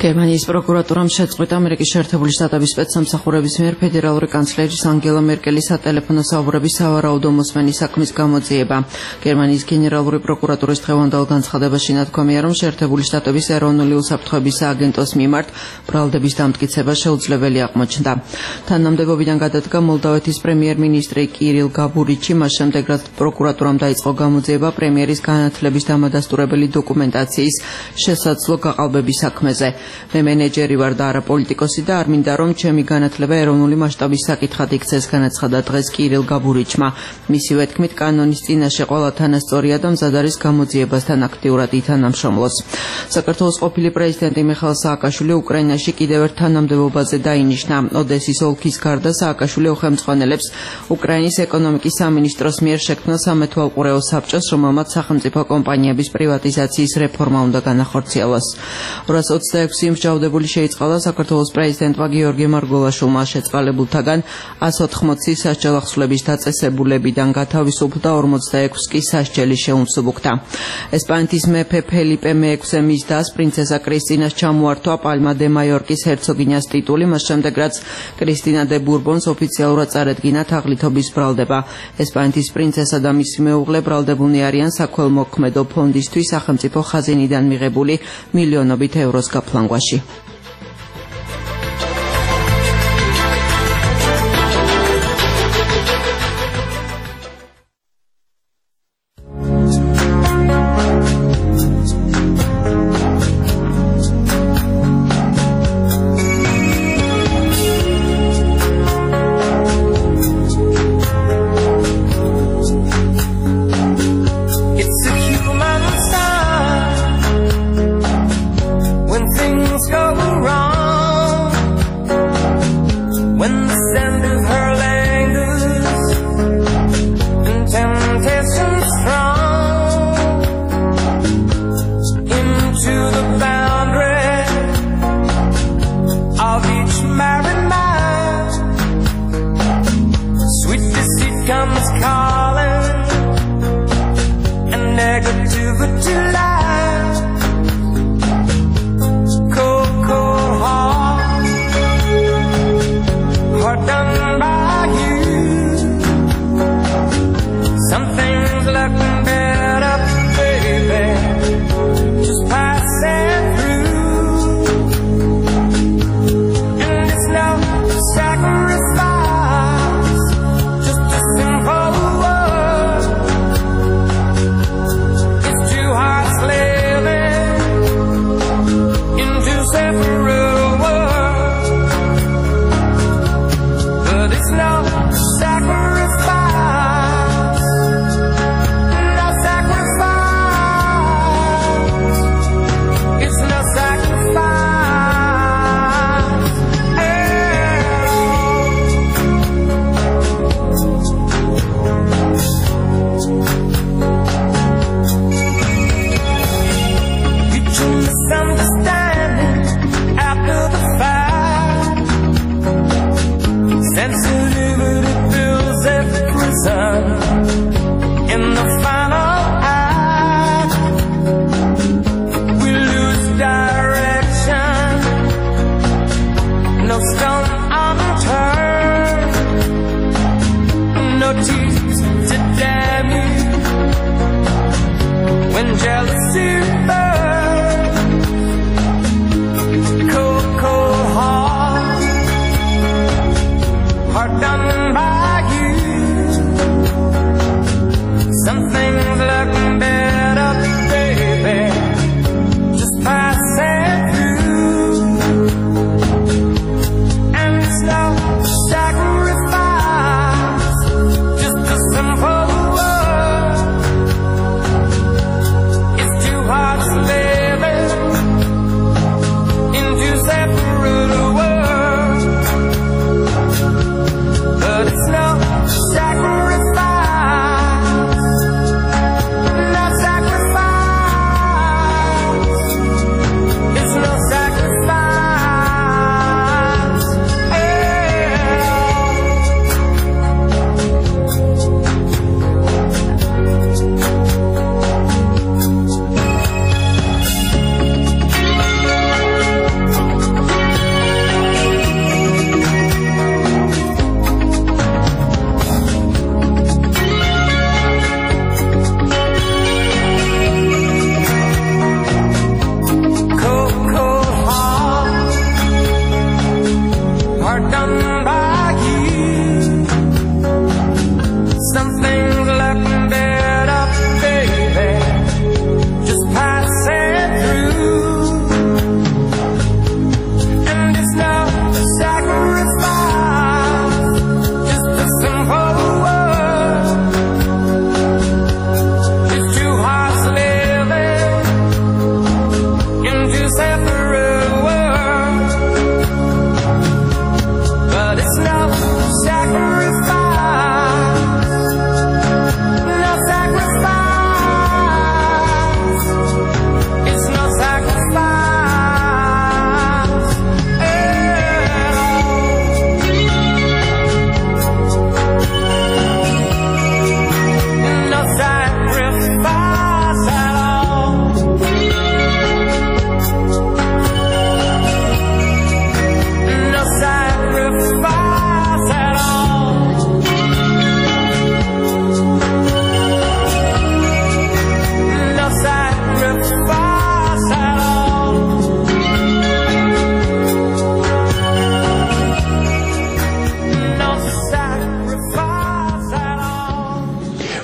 გერმანიის პროკურატურამ შეწყვიტა ამერიკის შეერთებული შტატების სპეცსამსახურების მიერ ფედერალური კანცლერის ანგელა მერკელის სატელეფონო საუბრების სავარაუდო მოსმენის საქმის გამოძიება. გერმანიის გენერალური პროკურატურის დღევანდელ განცხადებაში ნათქვამია, რომ შეერთებული შტატების ეროვნული უსაფრთხოების სააგენტოს მიმართ ბრალდების დამტკიცება შეუძლებელი აღმოჩნდა. თანამდებობიდან გადადგა მოლდავეთის პრემიერ-მინისტრი კირილ გაბურიჩი, მას შემდეგ რაც პროკურატურამ დაიწყო გამოძიება პრემიერის განათლების დამადასტურებელი დოკუმენტაციის შესაძლო გაყალბების საქმეზე. მე მენეჯერი ვარ და არა პოლიტიკოსი და არ მინდა რომ ჩემი განათლება ეროვნული მასშტაბის საკითხად იქცეს, განაცხადა დღეს კირილ გაბურიჩმა. მისივე თქმით, კანონის წინაშე ყველა თანასწორია და მზად არის გამოძიებასთან აქტიურად ითანამშრომლოს. საქართველოს ყოფილი პრეზიდენტი მიხაილ სააკაშვილი უკრაინაში კიდევ ერთ თანამდებობაზე დაინიშნა. ოდესის ოლქის გარდა სააკაშვილი უხელმძღვანელებს უკრაინის ეკონომიკის სამინისტროს მიერ შექმნილ სამეთვალყურეო საბჭოს, რომელმაც სახელმწიფო კომპანიების პრივატიზაციის რეფორმა უნდა განახორციელოს. ორას ოცდაექვსი მსჯავრდებული შეიწყალა საქართველოს პრეზიდენტმა გიორგი მარგველაშვილმა შეწყალებულთაგან ას ოთხმოცი სასჯელახსნების დაწესებულებიდან გათავისუფლდა, ორმოცდაექვსი კი სასჯელი შეუმსუბუქდა. ესპანეთის მეფე ფელიპე მეექვსე მის დას პრინცესა კრისტინას ჩამოართვა პალმა დე მაიორკის ჰერცოგინიას ტიტული, მას შემდეგ რაც კრისტინა დე ბურბონს ოფიციალურად წარედგინა თაღლითობის ბრალდება. ესპანეთის პრინცესა და მისი მეუღლე ბრალდებულნი არიან საქველმოქმედო ფონდისთვის სახელმწიფო ხაზინიდან მიღებული მილიონობით ევროს გაფლანგვაში. Just to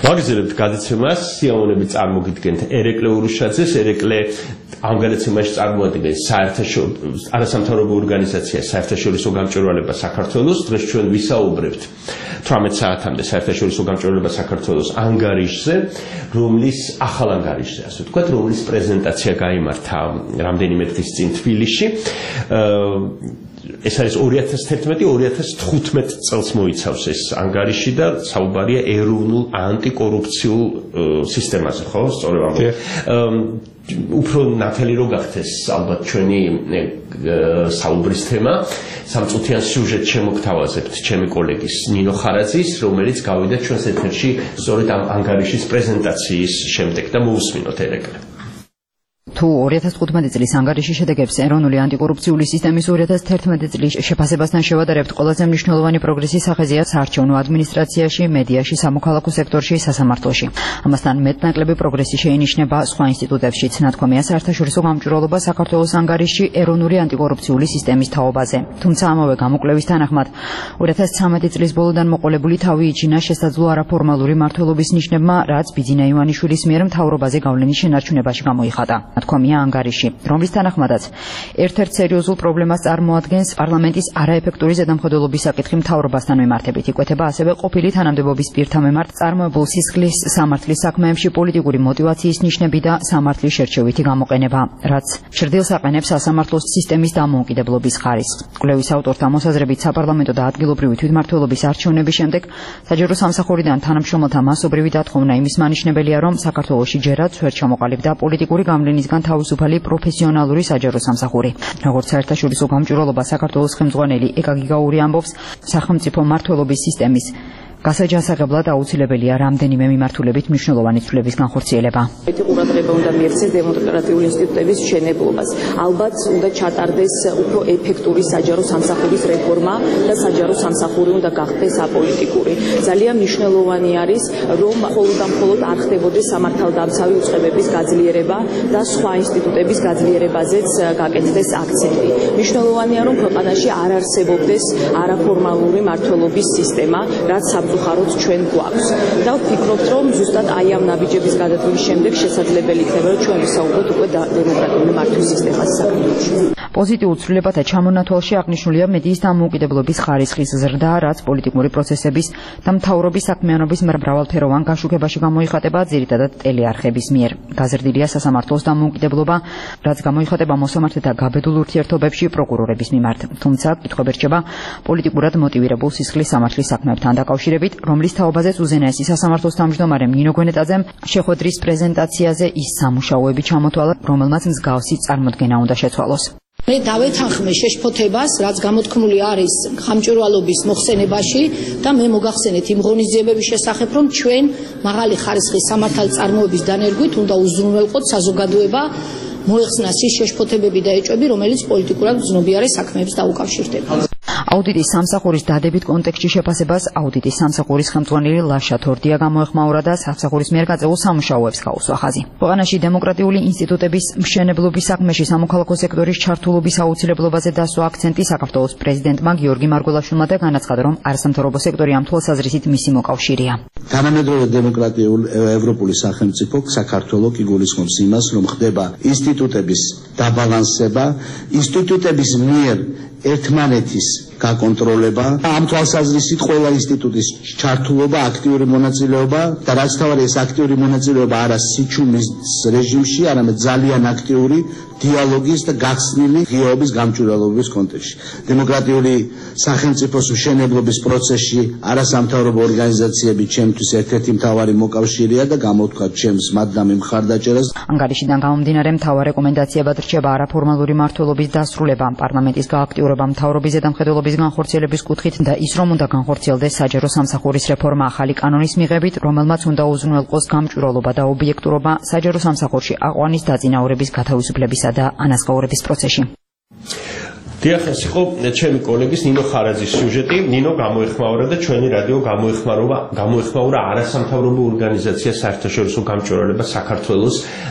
ვაგრძელებთ გადაცემას, სიამოვნებით წარმოგიდგენთ ერეკლე ურუშაძეს. ერეკლე ამ გადაცემაში წარმოადგენს საერთაშორისო არასამთავრობო ორგანიზაცია საერთაშორისო გამჭვირვალება საქართველოს. დღეს ჩვენ ვისაუბრებთ თვრამეტ საათამდე საერთაშორისო გამჭვირვალება საქართველოს ანგარიშზე, რომლის ახალ ანგარიშზე, ასე ვთქვათ, რომლის პრეზენტაცია გაიმართა რამდენიმე დღის წინ თბილისში. ეს არის ორი ათას თერთმეტი ორი ათას თხუთმეტ წელს მოიცავს ეს ანგარიში და საუბარია ეროვნულ ანტიკორუფციულ სისტემაზე, ხო? სწორედ ამბობ. უფრო ნათელი რო გახდეს ალბათ ჩვენი საუბრის თემა. სამწუთიან სიუჟეტს შემოგთავაზებთ ჩემი კოლეგის ნინო ხარაძის, რომელიც გავიდა ჩვენს ეთერში სწორედ ამ ანგარიშის პრეზენტაციის შემდეგ და მოусმინოთ ერეკლე. თუ ორი ათას თხუთმეტი წლის ანგარიშის შედეგებს ეროვნული ანტიკორუფციული სისტემის ორი ათას თერთმეტი წლის შეფასებასთან შევადარებთ, ყველაზე მნიშვნელოვანი პროგრესის სახეზეა საარჩევნო ადმინისტრაციაში, მედიაში, სამოქალაქო სექტორში, სასამართლოში. ამასთან მეტნაკლები პროგრესი შეინიშნება სხვა ინსტიტუტებშიც. ნათქვამია საერთაშორისო გამჭვირვალობა საქართველოს ანგარიში ეროვნული ანტიკორუფციული სისტემის თაობაზე. თუმცა ამავე გამოკვლევის თანახმად ორი ათას ცხრამეტი წლის ბოლოდან მოყოლებული თავი იჩინა შესაძლო არაფორმალური მმართველობის ნიშნებმა, რაც ბიძინა ივანიშვილის მიერ მთავრობაზე გავლენის შენარჩუნებაში გამოიხატა. ნათქვამია ანგარიში, რომლის თანახმადაც ერთ-ერთ სერიოზულ პრობლემას წარმოადგენს პარლამენტის არაეფექტური ზედამხედველობის საკითხი მთავრობასთან მიმართებით. იკვეთება ასევე ყოფილი თანამდებობის პირთა მიმართ წარმოებულ სისხლის სამართლის საქმეებში პოლიტიკური მოტივაციის ნიშნები და სამართლის შერჩევითი გამოყენება, რაც ჩრდილს აყენებს სასამართლოს სისტემის დამოუკიდებლობის ხარისხს. კვლევის ავტორთა მოსაზრებით საპარლამენტო და ადგილობრივი თვითმმართველობის არჩევნების შემდეგ საჯარო სამსახურიდან თანამშრომელთა მასობრივი დათხოვნა იმის მანიშნებელია, რომ საქართველოში ჯერაც ვერ ჩამოყალიბდა პოლიტიკური გავლენის თავისუფალი პროფესიონალური საჯარო სამსახური. როგორც საერთაშორისო გამჭვირვალობა საქართველოს ხელმძღვანელი ეკა გიგაური ამბობს, სახელმწიფო მმართველობის სისტემის გასაჯანსაღებლად აუცილებელია რამდენიმე მიმართულებით მნიშვნელოვანი ცვლილების განხორციელება. ყურადღება უნდა მიექცეს დემოკრატიული ინსტიტუტების მშენებლობას. ალბათ უნდა ჩატარდეს უფრო ეფექტური საჯარო სამსახურის რეფორმა და საჯარო სამსახური უნდა გახდეს აპოლიტიკური. ძალიან მნიშვნელოვანი არის, რომ მხოლოდ და მხოლოდ არ ხდებოდეს სამართალდამცავი უწყებების გაძლიერება და სხვა ინსტიტუტების გაძლიერებაზეც გაკეთდეს აქცენტი. მნიშვნელოვანია, რომ ქვეყანაში არ არსებობდეს არაფორმალური მმართველობის სისტემა, რაც ხაროთ ჩვენ გვაქვს და ვფიქრობთ, რომ ზუსტად აი ამ ნაბიჯების გადადგმის შემდეგ შესაძლებელი იქნება, რომ ჩვენ ვისაუბროთ უკვე დემოკრატიული მართვის სისტემაზე საქართველოში. პოზიტიურ ცვლილებათა ჩამონათვალში აღნიშნულია მედიის დამოუკიდებლობის ხარისხის ზრდა, რაც პოლიტიკური პროცესების და მთავრობის საქმიანობის მრავალფეროვან გაშუქებაში გამოიხატება, ძირითადად ტელეარხების მიერ. გაზრდილია სასამართლოს დამოუკიდებლობა, რაც გამოიხატება მოსამართლეთა გაბედულ ურთიერთობებში პროკურორების მიმართ. თუმცა კითხვები რჩება პოლიტიკურად მოტივირებულ სისხლის სამართლის საქმეებთან დაკავშირებით, რომლის თაობაზეც უზენაესი სასამართლოს თავმჯდომარემ ნინო გვენეტაძემ შეხვედრის პრეზენტაციაზე ის სამუშაოები ჩამოთვალა, რომელმაც მსგავსი წარმოდგენა უნდა შეცვალოს. მე დავეთანხმე შეშფოთებას, რაც გამოთქმული არის გამჭვირვალობის მოხსენებაში და მე მოგახსენეთ იმ ღონისძიებების შესახებ, რომ ჩვენ მაღალი ხარისხის სამართალწარმოების დანერგვით უნდა უზრუნველყოთ საზოგადოება მოეხსნას ის შეშფოთებები და ეჭვები, რომელიც პოლიტიკურად გრძნობიარე საქმეებს დაუკავშირდება. აუდიტის სამსახურის დადებით კონტექსტში შეფასებას აუდიტის სამსახურის ხელმძღვანელი ლაშა თორდია გამოეხმაურა და სამსახურის მიერ გაწეულ სამუშაოებს გაუსვა ხაზი. ქვეყანაში დემოკრატიული ინსტიტუტების მშენებლობის საქმეში სამოქალაქო სექტორის ჩართულობის აუცილებლობაზე დასვა აქცენტი საქართველოს პრეზიდენტმა გიორგი მარგველაშვილმა და განაცხადა, რომ არასამთავრობო სექტორი ამ თვალსაზრისით მისი მოკავშირეა. თანამედროვე დემოკრატიული ევროპული სახელმწიფო საქართველო კი გულისხმობს იმას, რომ ხდება ინსტიტუტების დაბალანსება, ინსტიტუტების მიერ ერთმანეთის გაკონტროლება, ამ თვალსაზრისით ყველა ინსტიტუტის ჩართულობა, აქტიური მონაწილეობა და რაც თავარი ეს აქტიური მონაწილეობა არა სიჩუმის რეჟიმში, არამედ ძალიან აქტიური დიალოგის და გახსნილი ღიაობის გამჭვირვალობის კონტექსტში. დემოკრატიული სახელმწიფოს მშენებლობის პროცესში არასამთავრობო ორგანიზაციები ჩემთვის ერთ-ერთი მთავარი მოკავშირეა და გამოვთქვათ ჩემს მადლამი მხარდაჭერას. ანგარიშიდან გამომდინარე მთავარ რეკომენდაციებად რჩება არაფორმალური მმართველობის დასრულება, პარლამენტის გააქტიურება მთავრობის ზედამხედველობის განხორციელების კუთხით და ის, რომ უნდა განხორციელდეს საჯარო სამსახურის რეფორმა ახალი კანონის მიღებით, რომელმაც უნდა უზრუნველყოს გამჭვირვალობა და ობიექტურობა საჯარო სამსახურში აყვანის დაწინაურების გათავისუფლებისა და ანაზღაურების პროცესში. დიახ, ეს იყო ჩემი კოლეგის ნინო ხარაძის სიუჟეტი. ნინო გამოეხმაურა და ჩვენი რადიო გამოეხმაურა გამოეხმაურა არასამთავრობო ორგანიზაცია საერთაშორისო გამჭვირვალება საქართველოს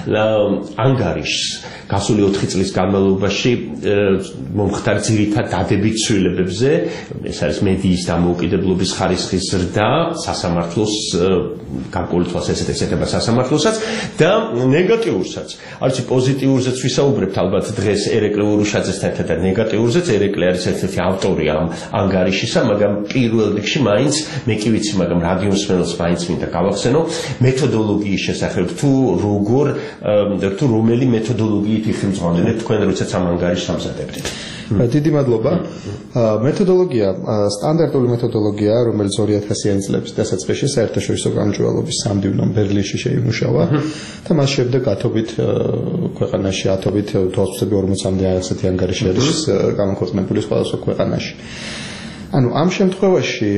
ანგარიშს. გასული ოთხი წლის განმავლობაში მომხდარ ძირითად დადებით ცვლილებებზე, ეს არის მედიის დამოუკიდებლობის ხარისხის ზრდა, სასამართლოს გარკვეული თვალსაზრისით ესეთება სასამართლოსაც და ნეგატიურსაც. არც პოზიტიურზეც ვისაუბრებთ ალბათ დღეს ერეკლე ურუშაძესთან ერთად და ნეგატიურზეც ერეკლე არის ერთ-ერთი ავტორი ამ ანგარიშისა, მაგრამ პირველ რიგში მაინც მე კი ვიცი, მაგრამ რადიო მსმენელს მაინც მინდა გავახსენო მეთოდოლოგიის შესახებ თუ როგორ თუ რომელი მეთოდოლოგიით იხილწყობდნენ თქვენ როდესაც ამ ანგარიშს ამზადებდით. დიდი მადლობა. მეთოდოლოგია სტანდარტული მეთოდოლოგია, რომელიც ორი ათასიანი წლების დასაწყისში საერთაშორისო გამჭვირვალობის სამდივნომ ბერლინში შეიმუშავა და მას შემდეგ ათობით ქვეყანაში, ათობით თვალსაჩინო ორმოცამდე ასეთი ანგარიში არის გამოქვეყნებული სხვადასხვა ქვეყანაში. ანუ ამ შემთხვევაში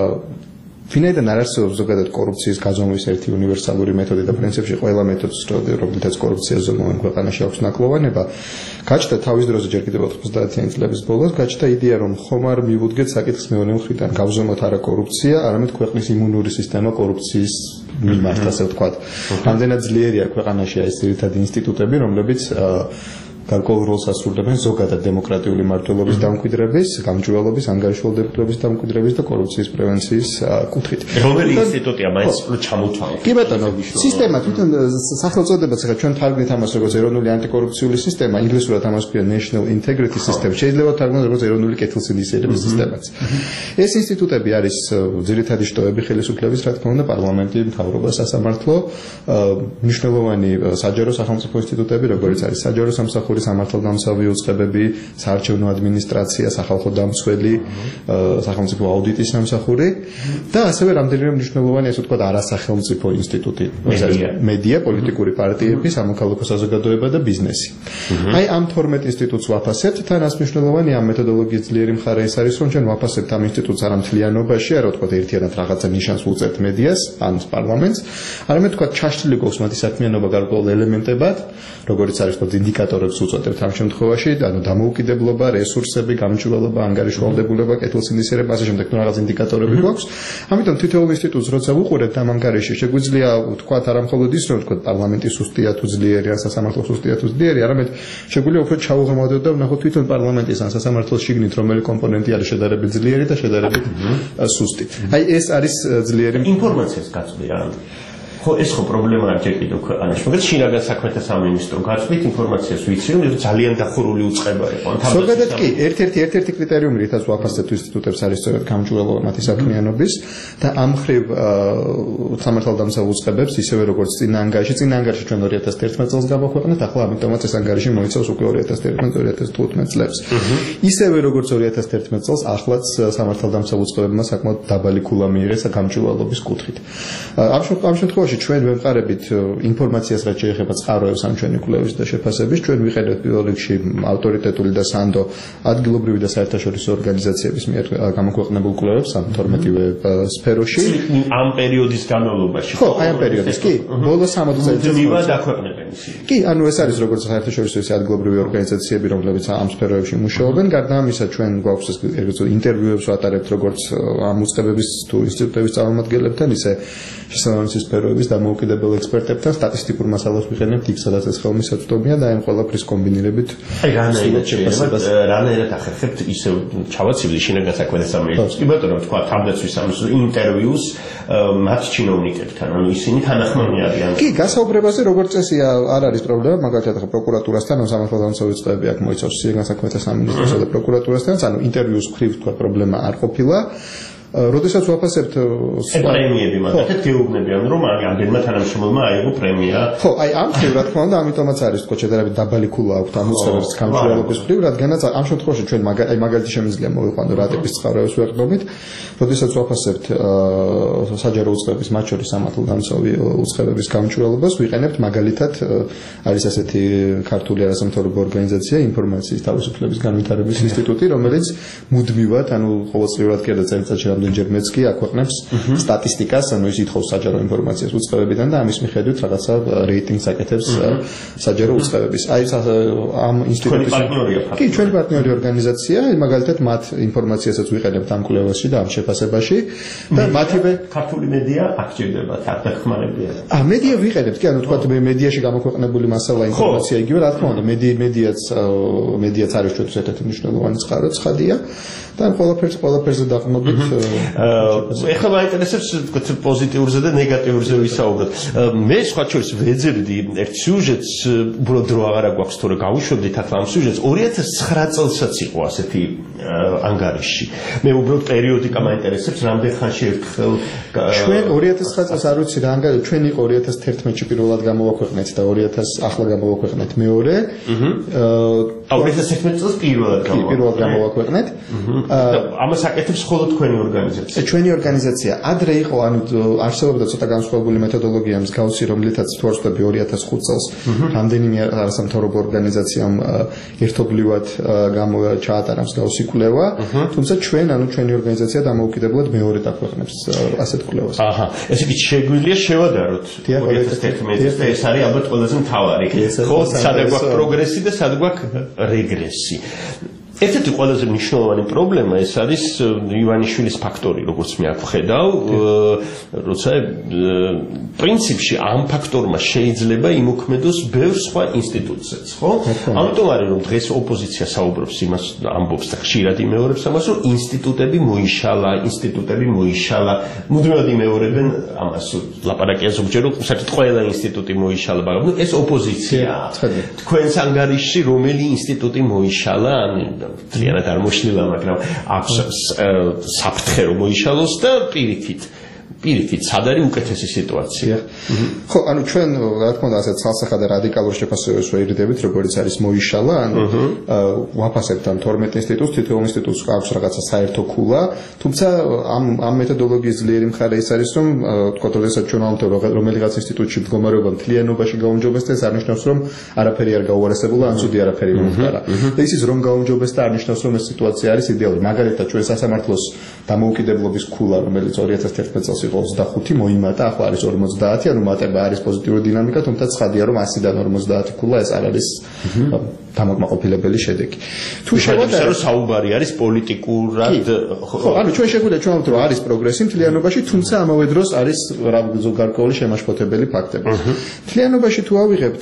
ვინაიდან არ არსებობს ზოგადად კორუფციის გაზომვის ერთი უნივერსალური მეთოდი და პრინციპში ყველა მეთოდს რომლითაც კორუფციას ზოგადად ქვეყანაში აქვს ნაკლოვანება, გაჩნდა თავის დროზე ჯერ კიდევ ოცდაათიანი წლების ბოლოს გაჩნდა იდეა, რომ ხომ არ მივუდგეთ საკითხს მეორე მხრიდან, გავზომოთ არა კორუფცია, არამედ ქვეყნის იმუნური სისტემა კორუფციის მიმართ, ასე ვთქვათ. რამდენად ძლიერია ქვეყანაში ეს ძირითადი ინსტიტუტები, რომლებიც გარკვეულ როლს ასრულებენ ზოგადად დემოკრატიული მმართველობის დამკვიდრების, გამჭვირვალობის, ანგარიშვალდებულების დამკვიდრების და კორუფციის პრევენციის კუთხით. რომელი ინსტიტუტია მაინც ჩამოთვალოთ? კი ბატონო, სისტემა თვითონ სახელწოდებაც ახლა ჩვენ თარგმნით ამას როგორც ეროვნული ანტიკორუფციული სისტემა, ინგლისურად ამას ქვია National Integrity System, შეიძლება თარგმნოთ როგორც ეროვნული კეთილსინდისიერების სისტემაც. ეს ინსტიტუტები არის ძირითადი შტოები ხელისუფლების, რა თქმა უნდა, პარლამენტი, მთავრობა, სასამართლო, მნიშვნელოვანი საჯარო სახელმწიფო ინსტიტუტები, როგორც არის საჯარო სამსახური, სამართალდამცავი უწყებები, საარჩევნო ადმინისტრაცია, სახალხო დამცველი, სახელმწიფო აუდიტის სამსახური და ასევე რამდენიმე მნიშვნელოვანი, ასე ვთქვათ, არასახელმწიფო ინსტიტუტი, მედია, პოლიტიკური პარტიები, სამოქალაქო საზოგადოება და ბიზნესი. აი ამ თორმეტ ინსტიტუტს ვაფასებთ, თან ას მნიშვნელოვანი ამ მეთოდოლოგიის ძლიერი მხარე ის არის, რომ ჩვენ ვაფასებთ ამ ინსტიტუტს არა მთლიანობაში, არა ვთქვათ ერთიანად რაღაცა ნიშანს ვუწევთ მედიას, ან პარლამენტს, არამედ ვთქვათ ჩაშლილი გვაქვს მათი საქმიანობა გარკვეულ ელემენტებად, როგორც არის ვთქვათ ინდიკატორებს უწოდებთ ამ შემთხვევაში, ანუ დამოუკიდებლობა, რესურსები, გამჭვირვალობა, ანგარიშვალდებულება, კეთილსინდისიერება, ასე შემდეგ, რაღაც ინდიკატორები გვაქვს. ამიტომ თითოეულ ინსტიტუტს როცა ვუყურებთ ამ ანგარიში, შეგვიძლია ვთქვათ არა მხოლოდ ის, რომ ვთქვათ პარლამენტი სუსტია თუ ძლიერი, ან სასამართლო სუსტია თუ ძლიერი, არამედ შეგვიძლია უფრო ჩავუღრმავდეთ და ვნახოთ თვითონ პარლამენტის ან სასამართლოს შიგნით რომელი კომპონენტი არის შედარებით ძლიერი და შედარებით სუსტი. აი ეს არის ძლიერი ინფორმაციას გაწვია. ხო ეს ხო პრობლემაა ჯერ კიდევ ქვეყანაში. მაგრამ შინაგან საქმეთა სამინისტრო გაწვით ინფორმაციას ვიცი, რომ ძალიან დახურული უწყება იყო. ზოგადად კი, ერთ-ერთი ერთ-ერთი კრიტერიუმი, რითაც ვაფასებთ ინსტიტუტებს, არის სწორედ გამჭვირვალობა მათი საქმიანობის და ამ მხრივ სამართალდამცავ უწყებებს, ისევე როგორც წინა ანგარიში, წინა ანგარიში ჩვენ ორი ათას თერთმეტ წელს გავაქვეყნეთ, ახლა ამიტომაც ეს ანგარიში მოიცავს უკვე ორი ათას თერთმეტ ორი ათას თხუთმეტ წლებს. ისევე როგორც ორი ათას თერთმეტ წელს, ახლაც სამართალდამცავ უწყებებმა საკმაოდ დაბალი ქულა მიიღეს გამჭვირვალობის კუთხით. ამ შემთხვევაში ჩვენ ვემყარებით ინფორმაციას, რაც შეეხება წყაროებს ამ ჩვენი კვლევის და შეფასების, ჩვენ ვიყენებთ პირველ რიგში ავტორიტეტული და სანდო ადგილობრივი და საერთაშორისო ორგანიზაციების მიერ გამოქვეყნებულ კვლევებს ამ თორმეტივე სფეროში. ამ პერიოდის განმავლობაში. ხო, აი ამ პერიოდის, კი, ბოლო სამოცი წელიწადში დაქვეყნებენ ისინი. კი, ანუ ეს არის როგორც საერთაშორისო ისე ადგილობრივი ორგანიზაციები, რომლებიც ამ სფეროებში მუშაობენ. გარდა ამისა, ჩვენ გვაქვს ეს ინტერვიუებს ვატარებთ როგორც ამ უწყებების თუ ინსტიტუტების წარმომადგენლებთან, ისე შესაბამისი სფეროების დამოუკიდებელ ექსპერტებთან სტატისტიკურ მასალას ვიყენებთ იქ, სადაც ეს ხელმისაწვდომია და ამ ყველაფრის კომბინირებით. აი რანაირად შეიძლება რანაირად ახერხებთ ისე ჩავაცილდი შინაგან საქმეთა სამინისტროს. კი ბატონო, თქვა თავდაცვის სამინისტროს ინტერვიუს მათ ჩინოვნიკებთან, ანუ ისინი თანახმანი არიან. კი, გასაუბრებაზე როგორც წესია არ არის პრობლემა, მაგალითად ახლა პროკურატურასთან ან სამართალდამცავი უწყებები აქ მოიცავს შინაგან საქმეთა სამინისტროსა და პროკურატურასთან, ანუ ინტერვიუს მხრივ თქვა პრობლემა არ ყოფილა. როდესაც ვაფასებთ პრემიები მაგათ გეუბნებიან რომ ამდენმა თანამშრომელმა აიღო პრემია. ხო, აი ამ მხრივ რა თქმა უნდა, ამიტომაც არის თქო შედარებით დაბალი ქულა აქვთ ამ უწყებებს გამჭვირვალობის მხრივ, რადგანაც ამ შემთხვევაში ჩვენ აი მაგალითი შემიძლია მოვიყვანო რა ტიპის წყაროებს ვეყდობით. როდესაც ვაფასებთ საჯარო უწყებების, მათ შორის სამართალდამცავი უწყებების გამჭვირვალობას, ვიყენებთ მაგალითად არის ასეთი ქართული არასამთავრობო ორგანიზაცია ინფორმაციის თავისუფლების განვითარების ინსტიტუტი, რომელიც მუდმივად, ანუ ყოველწლიურად კი არა წელიწადში რამდენჯერ მეც კი აქვეყნებს სტატისტიკას, ანუ ის ითხოვს საჯარო ინფორმაციას უწყებებიდან და ამის მიხედვით რაღაცა რეიტინგს აკეთებს საჯარო უწყებების. აი ამ ინსტიტუტის კი ჩვენი პარტნიორი ორგანიზაცია, მაგალითად მათ ინფორმაციასაც ვიყენებთ ამ კვლევაში და ამ შეფასებაში და მათივე ქართული მედია აქ ჭირდება თარგმანებია. ა მედია ვიყენებთ, კი ანუ თქვა მე მედიაში გამოქვეყნებული მასალა ინფორმაცია იგივე რა თქმა უნდა, მედი მედიაც მედიაც არის ჩვენთვის ერთ-ერთი მნიშვნელოვანი წყარო ცხადია და ყველაფერს ყველაფერზე დაყრდნობით ეხლა მაინტერესებს თქვა პოზიტიურზე და ნეგატიურზე ვისაუბროთ. მე სხვა შორის ვეძებდი ერთ სიუჟეტს, უბრალოდ დრო აღარ გვაქვს თორე გავუშვებდით ახლა ამ სიუჟეტს ორი ათას ცხრა წელსაც იყო ასეთი ანგარიში. მე უბრალოდ პერიოდიკა მაინტერესებს, რამდენ ხანში ერთხელ ჩვენ ორი ათას ცხრა წელს არ ვიცი რა ანგარიში, ჩვენ იყო ორი ათას თერთმეტში პირველად გამოვაქვეყნეთ და ორი ათას ახლა გამოვაქვეყნეთ მეორე. აა ორი ათას თერთმეტ წელს პირველად პირველად გამოვაქვეყნეთ. ამას აკეთებს ხოლო თქვენი ორგანიზაცია. ჩვენი ორგანიზაცია ადრე იყო, ანუ არსებობდა ცოტა განსხვავებული მეთოდოლოგია მსგავსი, რომლითაც თუ არ ვცდები ორი ათას ხუთ წელს რამდენიმე არასამთავრობო ორგანიზაციამ ერთობლივად ჩაატარა მსგავსი კვლევა, თუმცა ჩვენ, ანუ ჩვენი ორგანიზაცია დამოუკიდებლად მეორედ აქვეყნებს ასეთ კვლევას. აჰა, ესე იგი შეგვიძლია შევადაროთ ორი ათას თერთმეტს და ეს არის ალბათ ყველაზე მთავარი. ხო, სადაც გვაქვს პროგრესი და სადაც გვაქვს რეგრესი. ერთ-ერთი ყველაზე მნიშვნელოვანი პრობლემა ეს არის ივანიშვილის ფაქტორი, როგორც მე აქ ვხედავ, როცა პრინციპში ამ ფაქტორმა შეიძლება იმოქმედოს ბევრ სხვა ინსტიტუტზეც, ხო? ამიტომ არის რომ დღეს ოპოზიცია საუბრობს იმას, ამბობს და ხშირად იმეორებს ამას, რომ ინსტიტუტები მოიშალა, ინსტიტუტები მოიშალა, მუდმივად იმეორებენ ამას, ლაპარაკია ზოგჯერ რომ საერთოდ ყველა ინსტიტუტი მოიშალა, მაგრამ ეს ოპოზიციაა. თქვენს ანგარიშში რომელი ინსტიტუტი მოიშალა, ძალიან არ მოშლილა, მაგრამ აქვს საფრთხე რომ მოიშალოს და პირიქით პირიქით სად არის უკეთესი სიტუაცია. ხო, ანუ ჩვენ რა თქმა უნდა ასეთ ცალსახად და რადიკალურ შეფასებებს ვეირდებით, როგორც არის მოიშალა, ანუ ვაფასებთ ამ თორმეტ ინსტიტუტს, თითოეულ ინსტიტუტს აქვს რაღაცა საერთო ქულა, თუმცა ამ ამ მეთოდოლოგიის ძლიერი მხარე ის არის, რომ თქვა როდესაც ჩვენ ამბობთ რომელიღაც ინსტიტუტში მდგომარეობა მთლიანობაში გაუმჯობესდა, ეს არნიშნავს, რომ არაფერი არ გაუარესებულა, ან ცუდი არაფერი მომხდარა. და ისიც რომ გაუმჯობესდა, არნიშნავს, რომ ეს სიტუაცია არის იდეალური. მაგალითად, ჩვენ სასამართლოს დამოუკიდებლობის ქულა, რომელიც ორი ათას თერთმეტ წელს ოცდახუთი მოიმატა, ახლა არის ორმოცდაათი, ანუ მატება არის პოზიტიური დინამიკა, თუმცა ცხადია რომ ასიდან ორმოცდაათი ქულა ეს არ არის დამაკმაყოფილებელი შედეგი. თუ შევადარებთ, რომ საუბარი არის პოლიტიკურად, ხო, ანუ ჩვენ შეგვიძლია ჩვენ ვთქვათ, რომ არის პროგრესი მთლიანობაში, თუმცა ამავე დროს არის გარკვეული შემაშფოთებელი ფაქტები. მთლიანობაში თუ ავიღებთ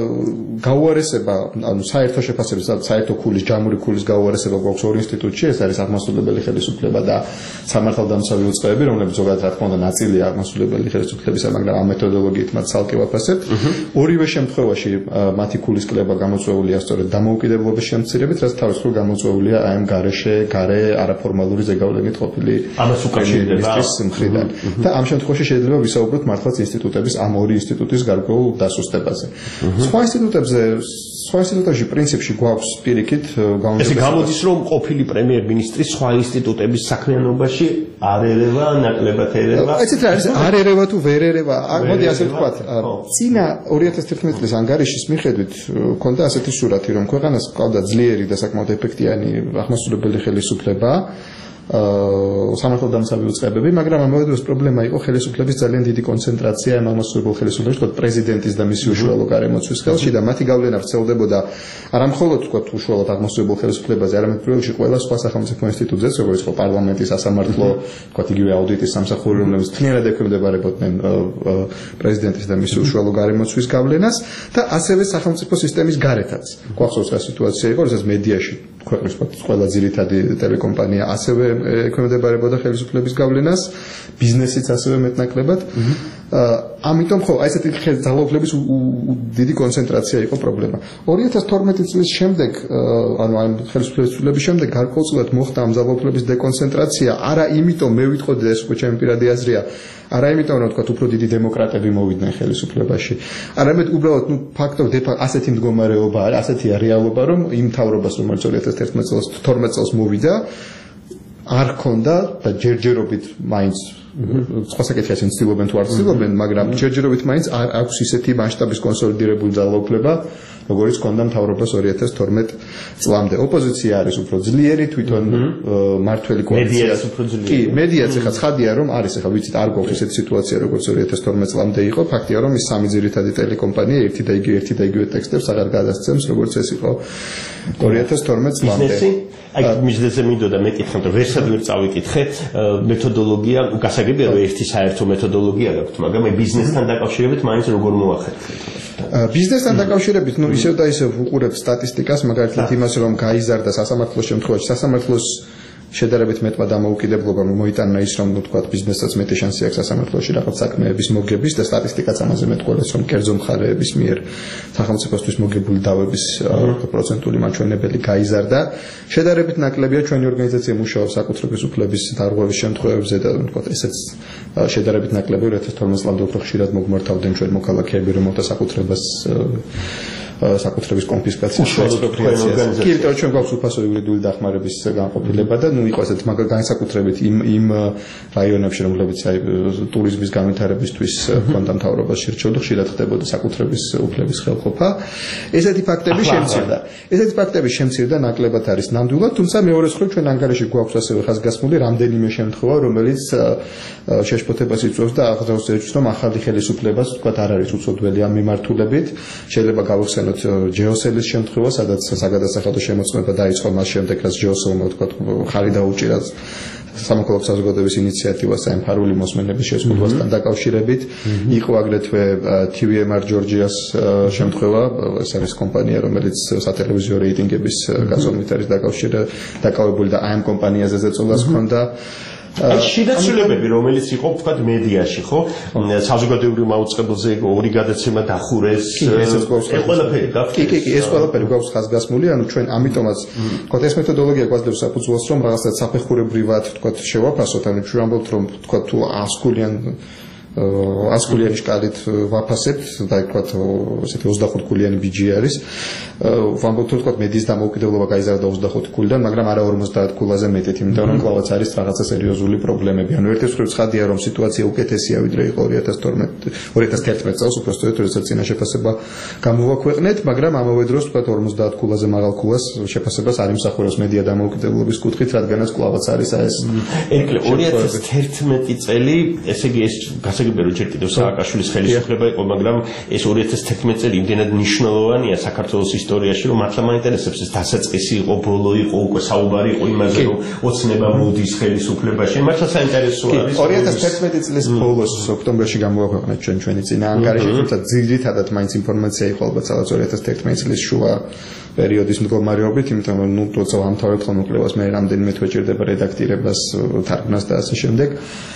გაუარესება, ანუ საერთო შეფასების, საერთო ქულის, ჯამური ქულის გაუარესება გვაქვს ორ ინსტიტუტში, ეს არის აღმასრულებელი ხელისუფლება და სამართალდამცავი უწყებები, რომლებიც ზოგადად რა თქმა უნდა ნაწილია აღმასრულებელი ხელისუფლებისა, მაგრამ ამ მეთოდოლოგიით მათ ცალკე ვაფასებთ. ორივე შემთხვევაში მათი ქულის კლება გამოწვეულია სწორედ დამოუკიდებლობის შემცირებით, რაც თავისუფლად გამოწვეულია აი ამ გარეშე, გარე არაფორმალური ზეგავლენით ყოფილი ამას უკავშირდება მხრიდან. და ამ შემთხვევაში შეიძლება ვისაუბროთ მართლაც ინსტიტუტების ამ ორი ინსტიტუტის გარკვეულ დასუსტებაზე. სხვა ინსტიტუტებზე სხვა ინსტიტუტებში პრინციპში გვაქვს პირიქით გაუმჯობესება. ესე გამოდის რომ ყოფილი პრემიერ-მინისტრი სხვა ინსტიტუტების საქმიანობაში არ ერევა, ნაკლებად ერევა. ესეც არის არ ერევა თუ ვერ ერევა. მოდი ასე ვთქვათ, წინა ორი ათას თერთმეტ წლის ანგარიშის მიხედვით ქონდა ასეთი სურათი, რომ ქვეყანას ჰყავდა ძლიერი და საკმაოდ ეფექტიანი აღმასრულებელი ხელისუფლება. სამართალდამცავი უწყებები, მაგრამ ამავე დროს პრობლემა იყო ხელისუფლების ძალიან დიდი კონცენტრაცია ამ აღმასრულებელ ხელისუფლებში, თქო პრეზიდენტის და მისი უშუალო გარემოცვის ხელში და მათი გავლენა ვრცელდებოდა არა მხოლოდ თქო უშუალოდ აღმასრულებელ ხელისუფლებაზე, არამედ პირველში ყველა სხვა სახელმწიფო ინსტიტუტზეც, როგორც იყო პარლამენტი, სასამართლო, თქო იგივე აუდიტის სამსახური, რომლებიც მთლიანად ექვემდებარებოდნენ პრეზიდენტის და მისი უშუალო გარემოცვის გავლენას და ასევე სახელმწიფო სისტემის გარეთაც. გვახსოვს რა სიტუაცია იყო, როდესაც მედიაში ქვეყნის ყველა ძირითადი ტელეკომპანია ასევე ექვემდებარებოდა ხელისუფლების გავლენას, ბიზნესიც ასევე მეტნაკლებად. ამიტომ ხო, აი ესეთი ძალაუფლების დიდი კონცენტრაცია იყო პრობლემა. ორი ათას თორმეტი წლის შემდეგ, ანუ ამ ხელისუფლების შემდეგ გარკვეულწილად მოხდა ამ ძალაუფლების დეკონცენტრაცია, არა იმიტომ მე ვიტყოდი და ეს უკვე ჩემი პირადი აზრია, არა იმიტომ რომ თქვა უფრო დიდი დემოკრატები მოვიდნენ ხელისუფლებაში, არამედ უბრალოდ ნუ ფაქტობრივად ასეთი მდგომარეობა არის, ასეთია რეალობა, რომ იმ მთავრობას, რომელიც ორი ათას თერთმეტ წელს თორმეტ წელს მოვიდა, არ ქონდა და ჯერჯერობით მაინც სხვა საკითხია ცდილობენ თუ არ ცდილობენ, მაგრამ ჯერჯერობით მაინც არ აქვს ისეთი მასშტაბის კონსოლიდირებული ძალაუფლება, როგორც ჰქონდა მთავრობას ორი ათას თორმეტ წლამდე. ოპოზიცია არის უფრო ძლიერი, თვითონ მართველი კოალიცია. კი, მედიაც ახლა ცხადია რომ არის ახლა ვიცით არ გვაქვს ესეთი სიტუაცია როგორც ორი ათას თორმეტ წლამდე იყო. ფაქტია რომ ის სამი ძირითადი ტელეკომპანია ერთი და იგივე ერთი და იგივე ტექსტებს აღარ გადასცემს როგორც ეს იყო ორი ათას თორმეტ წლამდე. აი მიზნეზე მინდოდა მეკითხა რომ ვერსად ვერ წავიკითხე მეთოდოლოგია გასაგებია რომ ერთი საერთო მეთოდოლოგია გაქვთ მაგრამ აი ბიზნესთან დაკავშირებით მაინც როგორ მოახერხეთ ბიზნესთან დაკავშირებით ნუ ისევ და ისევ ვუყურებ სტატისტიკას მაგალითად იმას რომ გაიზარდა სასამართლოს შემთხვევაში სასამართლოს შედარებით მეტმა დამოუკიდებლობამ მოიტანა ის რომ თქვა ბიზნესაც მეტი შანსი აქვს სასამართლოში რაღაც საქმეების მოგების და სტატისტიკაც ამაზე მეტყველებს რომ კერძო მხარეების მიერ სახელმწიფოსთვის მოგებული დავების პროცენტული მაჩვენებელი გაიზარდა შედარებით ნაკლებია ჩვენი ორგანიზაცია მუშაობს საკუთრების უფლების დარღვევის შემთხვევებზე და თქვა ესეც შედარებით ნაკლებია ორი ათას თორმეტ წლამდე უფრო ხშირად მოგმართავდნენ ჩვენ მოქალაქეები რომელთა საკუთრებას საკუთრების კონფისკაციას ექსპროპრიაციას. კი, იმიტომ რომ ჩვენ გვაქვს უფასო იურიდიული დახმარების განყოფილება და ნუ იყო ესეთ მაგალ განსაკუთრებით იმ იმ რაიონებში რომლებიც აი ტურიზმის განვითარებისთვის ჰქონდა მთავრობას შერჩეული ხშირად ხდებოდა საკუთრების უფლების ხელყოფა. ესეთი ფაქტები შემცირდა. ესეთი ფაქტები შემცირდა ნაკლებად არის ნამდვილად, თუმცა მეორე მხრივ ჩვენ ანგარიში გვაქვს ასევე ხაზგასმული რამდენიმე შემთხვევა, რომელიც შეშფოთებას იწვევს და აღძრავს ეჭვს, რომ ახალი ხელისუფლებას თქვა არ არის უწოდველი ამ მიმართულებით. შეიძლება გავხსენოთ ჯეოსელის შემთხვევა, სადაც საგადასახადო შემოწმება დაიწყო მას შემდეგ, რაც ჯეოსელმა თქვა ხარი დაუჭირა სამოქალაქო საზოგადოების ინიციატივას საიმფარული მოსმენების შეზღუდვასთან დაკავშირებით. იყო აგრეთვე თი ვი ემ არ ჯორჯიას შემთხვევა, ეს არის კომპანია, რომელიც სატელევიზიო რეიტინგების გაზომვით არის დაკავებული და აი ამ კომპანიაზე ზეწოლას ჰქონდა. აი შიდაცვლილებები რომელიც იყო ვთქვათ მედიაში ხო საზოგადოებრივ მაუწყებელზე ორი გადაცემა დახურეს ეს ყველაფერი კი კი კი ეს ყველაფერი გვაქვს ხაზგასმული ანუ ჩვენ ამიტომაც ვთქვათ ეს მეთოდოლოგია გვაძლევს საფუძველს რომ რაღაცა საფეხურებრივად ვთქვათ შევაფასოთ ანუ ჩვენ ვამბობთ რომ ვთქვათ თუ ასკულიან ასკულიანი შკალით ვაფასებთ და ვთქვათ ესეთი ოცდახუთ გულიანი ბიჯი არის ვამბობთ რომ ვთქვათ მედიის დამოუკიდებლობა გაიზარდა ოცდახუთ გულიდან მაგრამ არა ორმოცდაათ გულაზე მეტით იმიტომ რომ კლავაც არის რაღაცა სერიოზული პრობლემები ანუ ერთ-ერთი მხრივ ცხადია რომ სიტუაცია უკეთესია ვიდრე იყო ორი ათას თორმეტ ორი ათას თერთმეტ წელს უბრალოდ როდესაც წინა შეფასება გამოვაქვეყნეთ მაგრამ ამავე დროს ვთქვათ ორმოცდაათ გულაზე მაღალ გულას შეფასებას არ იმსახურებს მედია დამოუკიდებლობის კუთხით რადგანაც კლავაც არის ეს ორი ათას თერთმეტი წელი ესე იგი ეს გასაგებია რომ ჯერ კიდევ სააკაშვილის ხელისუფლება იყო მაგრამ ეს ორი ათას თერთმეტი წელი იმდენად მნიშვნელოვანია საქართველოს ისტორიაში რომ მართლა მაინტერესებს ეს დასაწყისი იყო ბოლო იყო უკვე საუბარი იყო იმაზე რომ ოცნება მოდის ხელისუფლებაში მართლა საინტერესო არის ორი ათას თერთმეტი წლის ბოლოს ოქტომბერში გამოვაქვეყნეთ ჩვენ ჩვენი წინა ანგარიში თუმცა ძირითადად მაინც ინფორმაცია იყო ალბათ სადაც ორი ათას თერთმეტი წლის შუა პერიოდის მდგომარეობით იმიტომ რომ ნუ თორსა ამთავრებთ ხმოკვლევას მე რამდენიმე თვე ჭირდება რედაქტირებას თარგმნას და ასე შემდეგ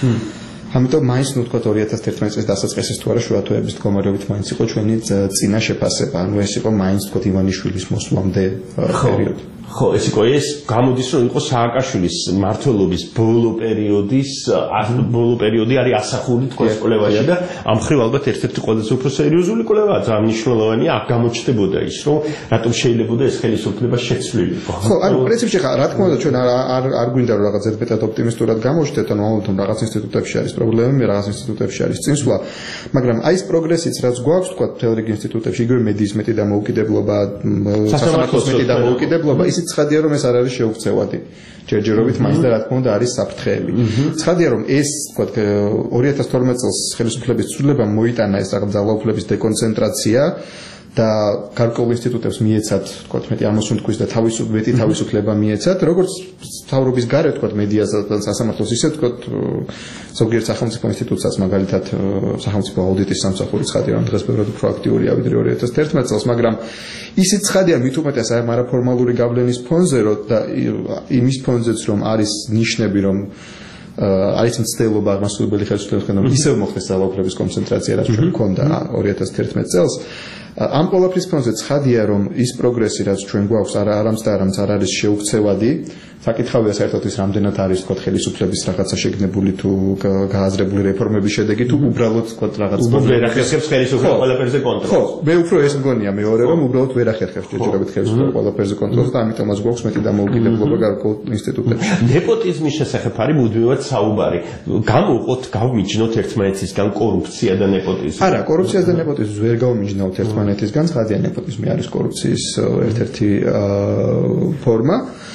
ამიტომ მაინც ნუ თქვა ორი ათას თერთმეტი წლის დასაწყისის თუ არა შუა თვეების მდგომარეობით მაინც იყო ჩვენი წინა შეფასება ანუ ეს იყო მაინც თქვა ივანიშვილის მოსვლამდე პერიოდი ხო ეს იყო ეს გამოდის რომ იყო სააკაშვილის მმართველობის ბოლო პერიოდის ბოლო პერიოდი არის ასახული თქვა ეს კვლევაში და ამ ხრივ ალბათ ერთ-ერთი ყველაზე უფრო სერიოზული კვლევაა ძალიან მნიშვნელოვანია აქ გამოჩნდებოდა ის რომ რატომ შეიძლება ეს ხელისუფლება შეცვლილიყო ხო ანუ პრინციპში ხა რა თქმა უნდა ჩვენ არ არ გვინდა რომ რაღაც ზედმეტად ოპტიმისტურად გამოჩნდეთ ანუ ამიტომ რაღაც ინსტიტუტებში არის პრობლემები რაღაც ინსტიტუტებში არის წინსვლა მაგრამ აი ეს პროგრესიც რაც გვაქვს თქვა თელ რიგ ინსტიტუტებში იგივე მედიის მეტი დამოუკიდებლობა სასამართლოს მეტი დამოუკიდებლობა ის ცხადია რომ ეს არ არის შეუქცევადი ჯერჯერობით მაინც და რა თქმა უნდა არის საფრთხეები ცხადია რომ ეს თქვა ორი ათას თორმეტ წელს ხელისუფლების ცვლილებამ მოიტანა ეს რაღაც ძალაუფლების დეკონცენტრაცია და გარკვეულ ინსტიტუტებს მიეცათ თქვა მეტი ამოსუნთქვის და თავისუფლება თავისუფლება მიეცათ როგორც თავრობის გარეთ თქვა მედიასა და სასამართლოს ისე თქვა ზოგიერთ სახელმწიფო ინსტიტუტსაც მაგალითად სახელმწიფო აუდიტის სამსახური ცხადია რომ დღეს ბევრად უფრო აქტიურია ვიდრე ორი ათას თერთმეტ წელს მაგრამ ისიც ცხადია მით უმეტეს აი არაფორმალური გავლენის ფონზე რომ და იმის ფონზეც რომ არის ნიშნები რომ არის მცდელობა მასშტაბური ხელისუფლებისგან ისევ მოხდეს ძალაუფლების კონცენტრაცია რაც ჩვენ გვქონდა ორი ათას თერთმეტ წელს ამ ყველაფრის ფონზე ცხადია რომ ის პროგრესი რაც ჩვენ გვაქვს არა არამც და არამც არ არის შეუქცევადი საკითხავია საერთოდ ის რამდენად არის თქო ხელისუფლების რაღაცა შეგნებული თუ გააზრებული რეფორმების შედეგი თუ უბრალოდ თქო რაღაც ვერ ახერხებს ხელისუფლება ყველაფერზე კონტროლს. ხო, მე უფრო ეს მგონია მეორე რომ უბრალოდ ვერ ახერხებს ჯერჯერობით ხელისუფლება ყველაფერზე კონტროლს და ამიტომაც გვაქვს მეტი დამოუკიდებლობა გარკვეულ ინსტიტუტებში. ნეპოტიზმის შესახებ არის მუდმივად საუბარი. გამოვყოთ, გავმიჯნოთ ერთმანეთისგან კორუფცია და ნეპოტიზმი. არა, კორუფციას და ნეპოტიზმს ვერ გავმიჯნოთ ერთმანეთისგან, ცხადია ნეპოტიზმი არის კორუფციის ერთ-ერთი ფორმა.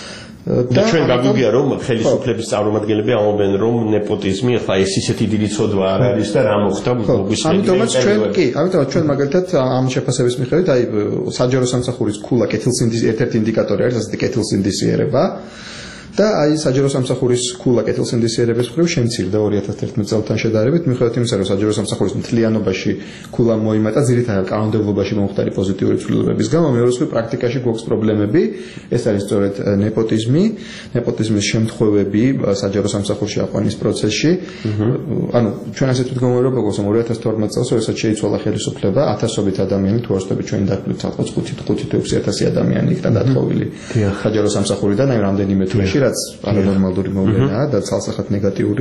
და ჩვენ გაგვიგია რომ ხელისუფლების წარმომადგენლები ამობენ რომ ნეპოტიზმი ახლა ეს ისეთი დიდი ცოდვა არ არის და რა მოხდა მოგვისმენთ. ამიტომაც ჩვენ კი, ამიტომაც ჩვენ მაგალითად ამ შეფასების მიხედვით აი საჯარო სამსახურის ქულა კეთილსინდის ერთ-ერთი ინდიკატორი არის ასეთი კეთილსინდისიერება. და აი საჯარო სამსახურის ქულა კეთილსინდისიერების მხრივ შემცირდა ორი ათას თერთმეტ წელთან შედარებით, მიუხედავად იმისა, რომ საჯარო სამსახურის მთლიანობაში ქულა მოიმატა ძირითადად კანონმდებლობაში მომხდარი პოზიტიური ცვლილებების გამო, მეორე მხრივ პრაქტიკაში გვაქვს პრობლემები. ეს არის სწორედ ნეპოტიზმი, ნეპოტიზმის შემთხვევები საჯარო სამსახურში აყვანის პროცესში. ანუ ჩვენ ასეთ მდგომარეობა გვაქვს, რომ ორი ათას თორმეტ წელს, როდესაც შეიცვალა ხელისუფლება, ათასობით ადამიანი თუ არსდები ჩვენ დაკლით თალყაც ხუთი თუ ექვსი ათასი ადამიანი იქნა დათხოვილი საჯარო სამსახურიდან, აი რამდენიმე თვეში რაც არანორმალური მოვლენაა და ცალსახად ნეგატიური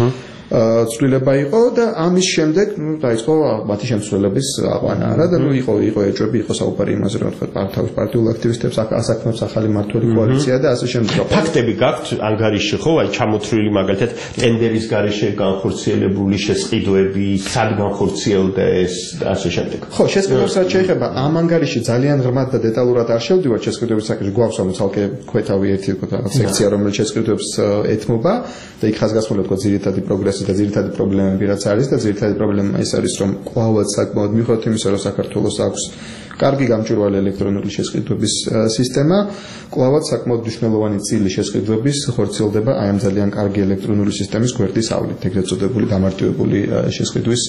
ცვლილება იყო და ამის შემდეგ ნუ დაიწყო მათი შემცველების აყვანა რა და ნუ იყო იყო ეჭვები იყო საუბარი იმაზე რომ თქვა თავის პარტიულ აქტივისტებს ასაკნებს ახალი მმართველი კოალიცია და ასე შემდეგ. ფაქტები გაქვთ ანგარიში ხო აი ჩამოთვლილი მაგალითად ტენდერის გარეშე განხორციელებული შესყიდვები სად განხორციელდა ეს და ასე შემდეგ. ხო შესყიდვებს რაც შეეხება ამ ანგარიში ძალიან ღრმად და დეტალურად არ შევდივართ შესყიდვების საკითხში გვაქვს ანუ ცალკე ქვეთავი ერთი სექცია რომელიც შესყიდვებს ეთმობა და იქ ხაზგასმულია თქვა ძირითადი პროგრესი და ძირითადი პრობლემები რაც არის და ძირითადი პრობლემა ის არის რომ კვლავაც საკმაოდ მიუხედავად იმისა რომ საქართველოს აქვს კარგი გამჭვირვალე ელექტრონული შესყიდვების სისტემა, კვლავაც საკმაოდ მნიშვნელოვანი წილი შესყიდვების ხორციელდება აი ამ ძალიან კარგი ელექტრონული სისტემის გვერდის ავლით, ეგრეთ წოდებული გამარტივებული შესყიდვის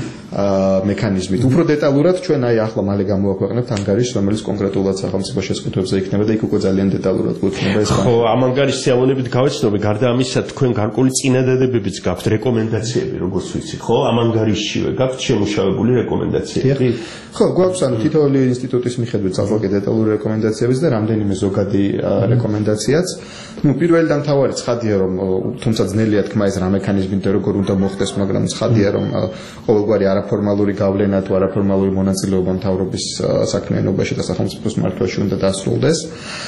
მექანიზმით. უფრო დეტალურად ჩვენ აი ახლა მალე გამოვაქვეყნებთ ანგარიშს, რომელიც კონკრეტულად სახელმწიფო შესყიდვებზე იქნება და იქ უკვე ძალიან დეტალურად გვექნება ეს. ხო, ამ ანგარიშის სიამოვნებით გავეცნობი, გარდა ამისა, თქვენ გარკვეული წინადადებებიც გაქვთ, რეკომენდაციები, როგორც ვიცი, ხო? ამ ანგარიშშივე გაქვთ შემუშავებული რეკომენდაციები. ხო, გვაქვს ანუ თითოეული ინსტიტუტის მიხედვით ძალზე დეტალური რეკომენდაციებიც და რამდენიმე ზოგადი რეკომენდაციაც. ნუ პირველი და მთავარი ცხადია რომ თუმცა ძნელია თქმა ეს რა მექანიზმით და როგორ უნდა მოხდეს, მაგრამ ცხადია რომ ყოველგვარი არაფორმალური გავლენა თუ არაფორმალური მონაწილეობა მთავრობის საქმიანობაში და სახელმწიფოს მართვაში უნდა დასრულდეს.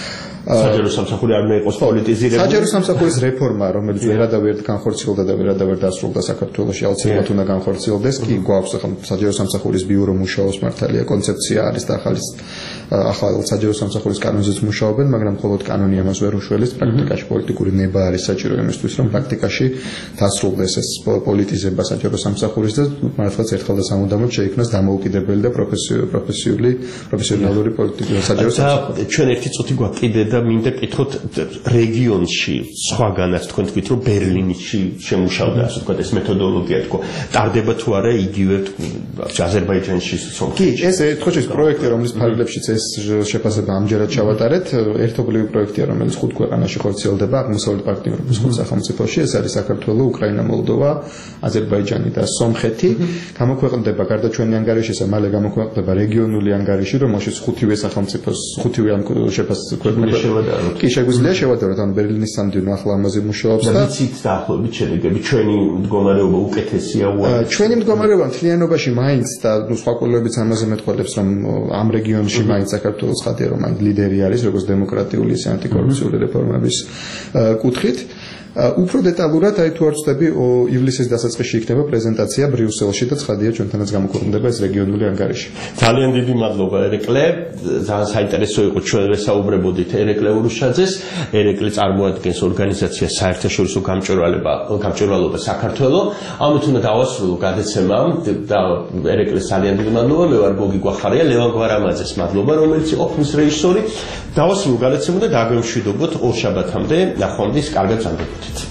საჯარო სამსახური არ უნდა იყოს პოლიტიზირებული. საჯარო სამსახურის რეფორმა, რომელიც ვერადავერთ განხორციელდა და ვერადავერთ დასრულდა საქართველოში, აუცილებლად უნდა განხორციელდეს. კი გვაქვს ახლა საჯარო სამსახურის ბიურო მუშაობს, მართალია კონცეფცია არის და ახალი ახალ საჯარო სამსახურის კანონზეც მუშაობენ, მაგრამ მხოლოდ კანონი ამას ვერ უშველის, პრაქტიკაში პოლიტიკური ნება არის საჭირო იმისთვის, რომ პრაქტიკაში დასრულდეს ეს პოლიტიზება საჯარო სამსახურის და მართლაც ერთხელ და სამუდამოდ შეიქმნას დამოუკიდებელი და პროფესიული პროფესიონალური პოლიტიკური საჯარო სამსახური. ჩვენ ერთი წუთი გვაქვს კიდე და მინდა კითხოთ რეგიონში სხვაგანაც თქვენ თქვით რომ ბერლინში შემუშავდა ასე ვთქვათ ეს მეთოდოლოგია თქო ტარდება თუ არა იგივე აზერბაიჯანში სომხეთში. კი ეს თქო ეს პროექტი რომლის ფარგლებშიც ეს შეფასება ამჯერად ჩავატარეთ ერთობლივი პროექტია რომელიც ხუთ ქვეყანაში ხორციელდება აღმოსავლეთ პარტნიორობის ხუთ სახელმწიფოში ეს არის საქართველო, უკრაინა, მოლდოვა, აზერბაიჯანი და სომხეთი. გამოქვეყნდება გარდა ჩვენი ანგარიშისა მალე გამოქვეყნდება რეგიონული ანგარიში რომელშიც ხუთივე სახელმწიფოს ხუთივე ამ შეფასება კი შეგვიძლია შევადაროთ ანუ ბერლინის სამდივნო ახლა ამაზე მუშაობს და ვიცით დაახლოებით შედეგები ჩვენი მდგომარეობა უკეთესია უარეს ჩვენი მდგომარეობა მთლიანობაში მაინც და ნუ სხვა კვლევებიც ამაზე მეტყველებს რომ ამ რეგიონში მაინც საქართველოს ხადია რომ მაინც ლიდერი არის როგორც დემოკრატიული ისე ანტიკორუფციული რეფორმების კუთხით უფრო დეტალურად აი თუ არ ვწდები ივლისის დასაწყისში იქნება პრეზენტაცია ბრიუსელში და ცხადია ჩვენთანაც გამოქვეყნდება ეს რეგიონული ანგარიში. ძალიან დიდი მადლობა ერეკლე, ძალიან საინტერესო იყო ჩვენ ვესაუბრებოდით ერეკლე ურუშაძეს. ერეკლე წარმოადგენს ორგანიზაციას საერთაშორისო გამჭვირვალება გამჭვირვალობა საქართველოს. ამით უნდა დავასრულო გადაცემა და ერეკლეს ძალიან დიდი მადლობა. მე ვარ გოგი გვახარია, ლევან გვარამაძეს მადლობა, რომელიც იყო ფილმის რეჟისორი. დავასრულო გადაცემა და დაგვემშვიდობოთ ორ შაბათამდე. ნახვამდის კარგად ზამთრით.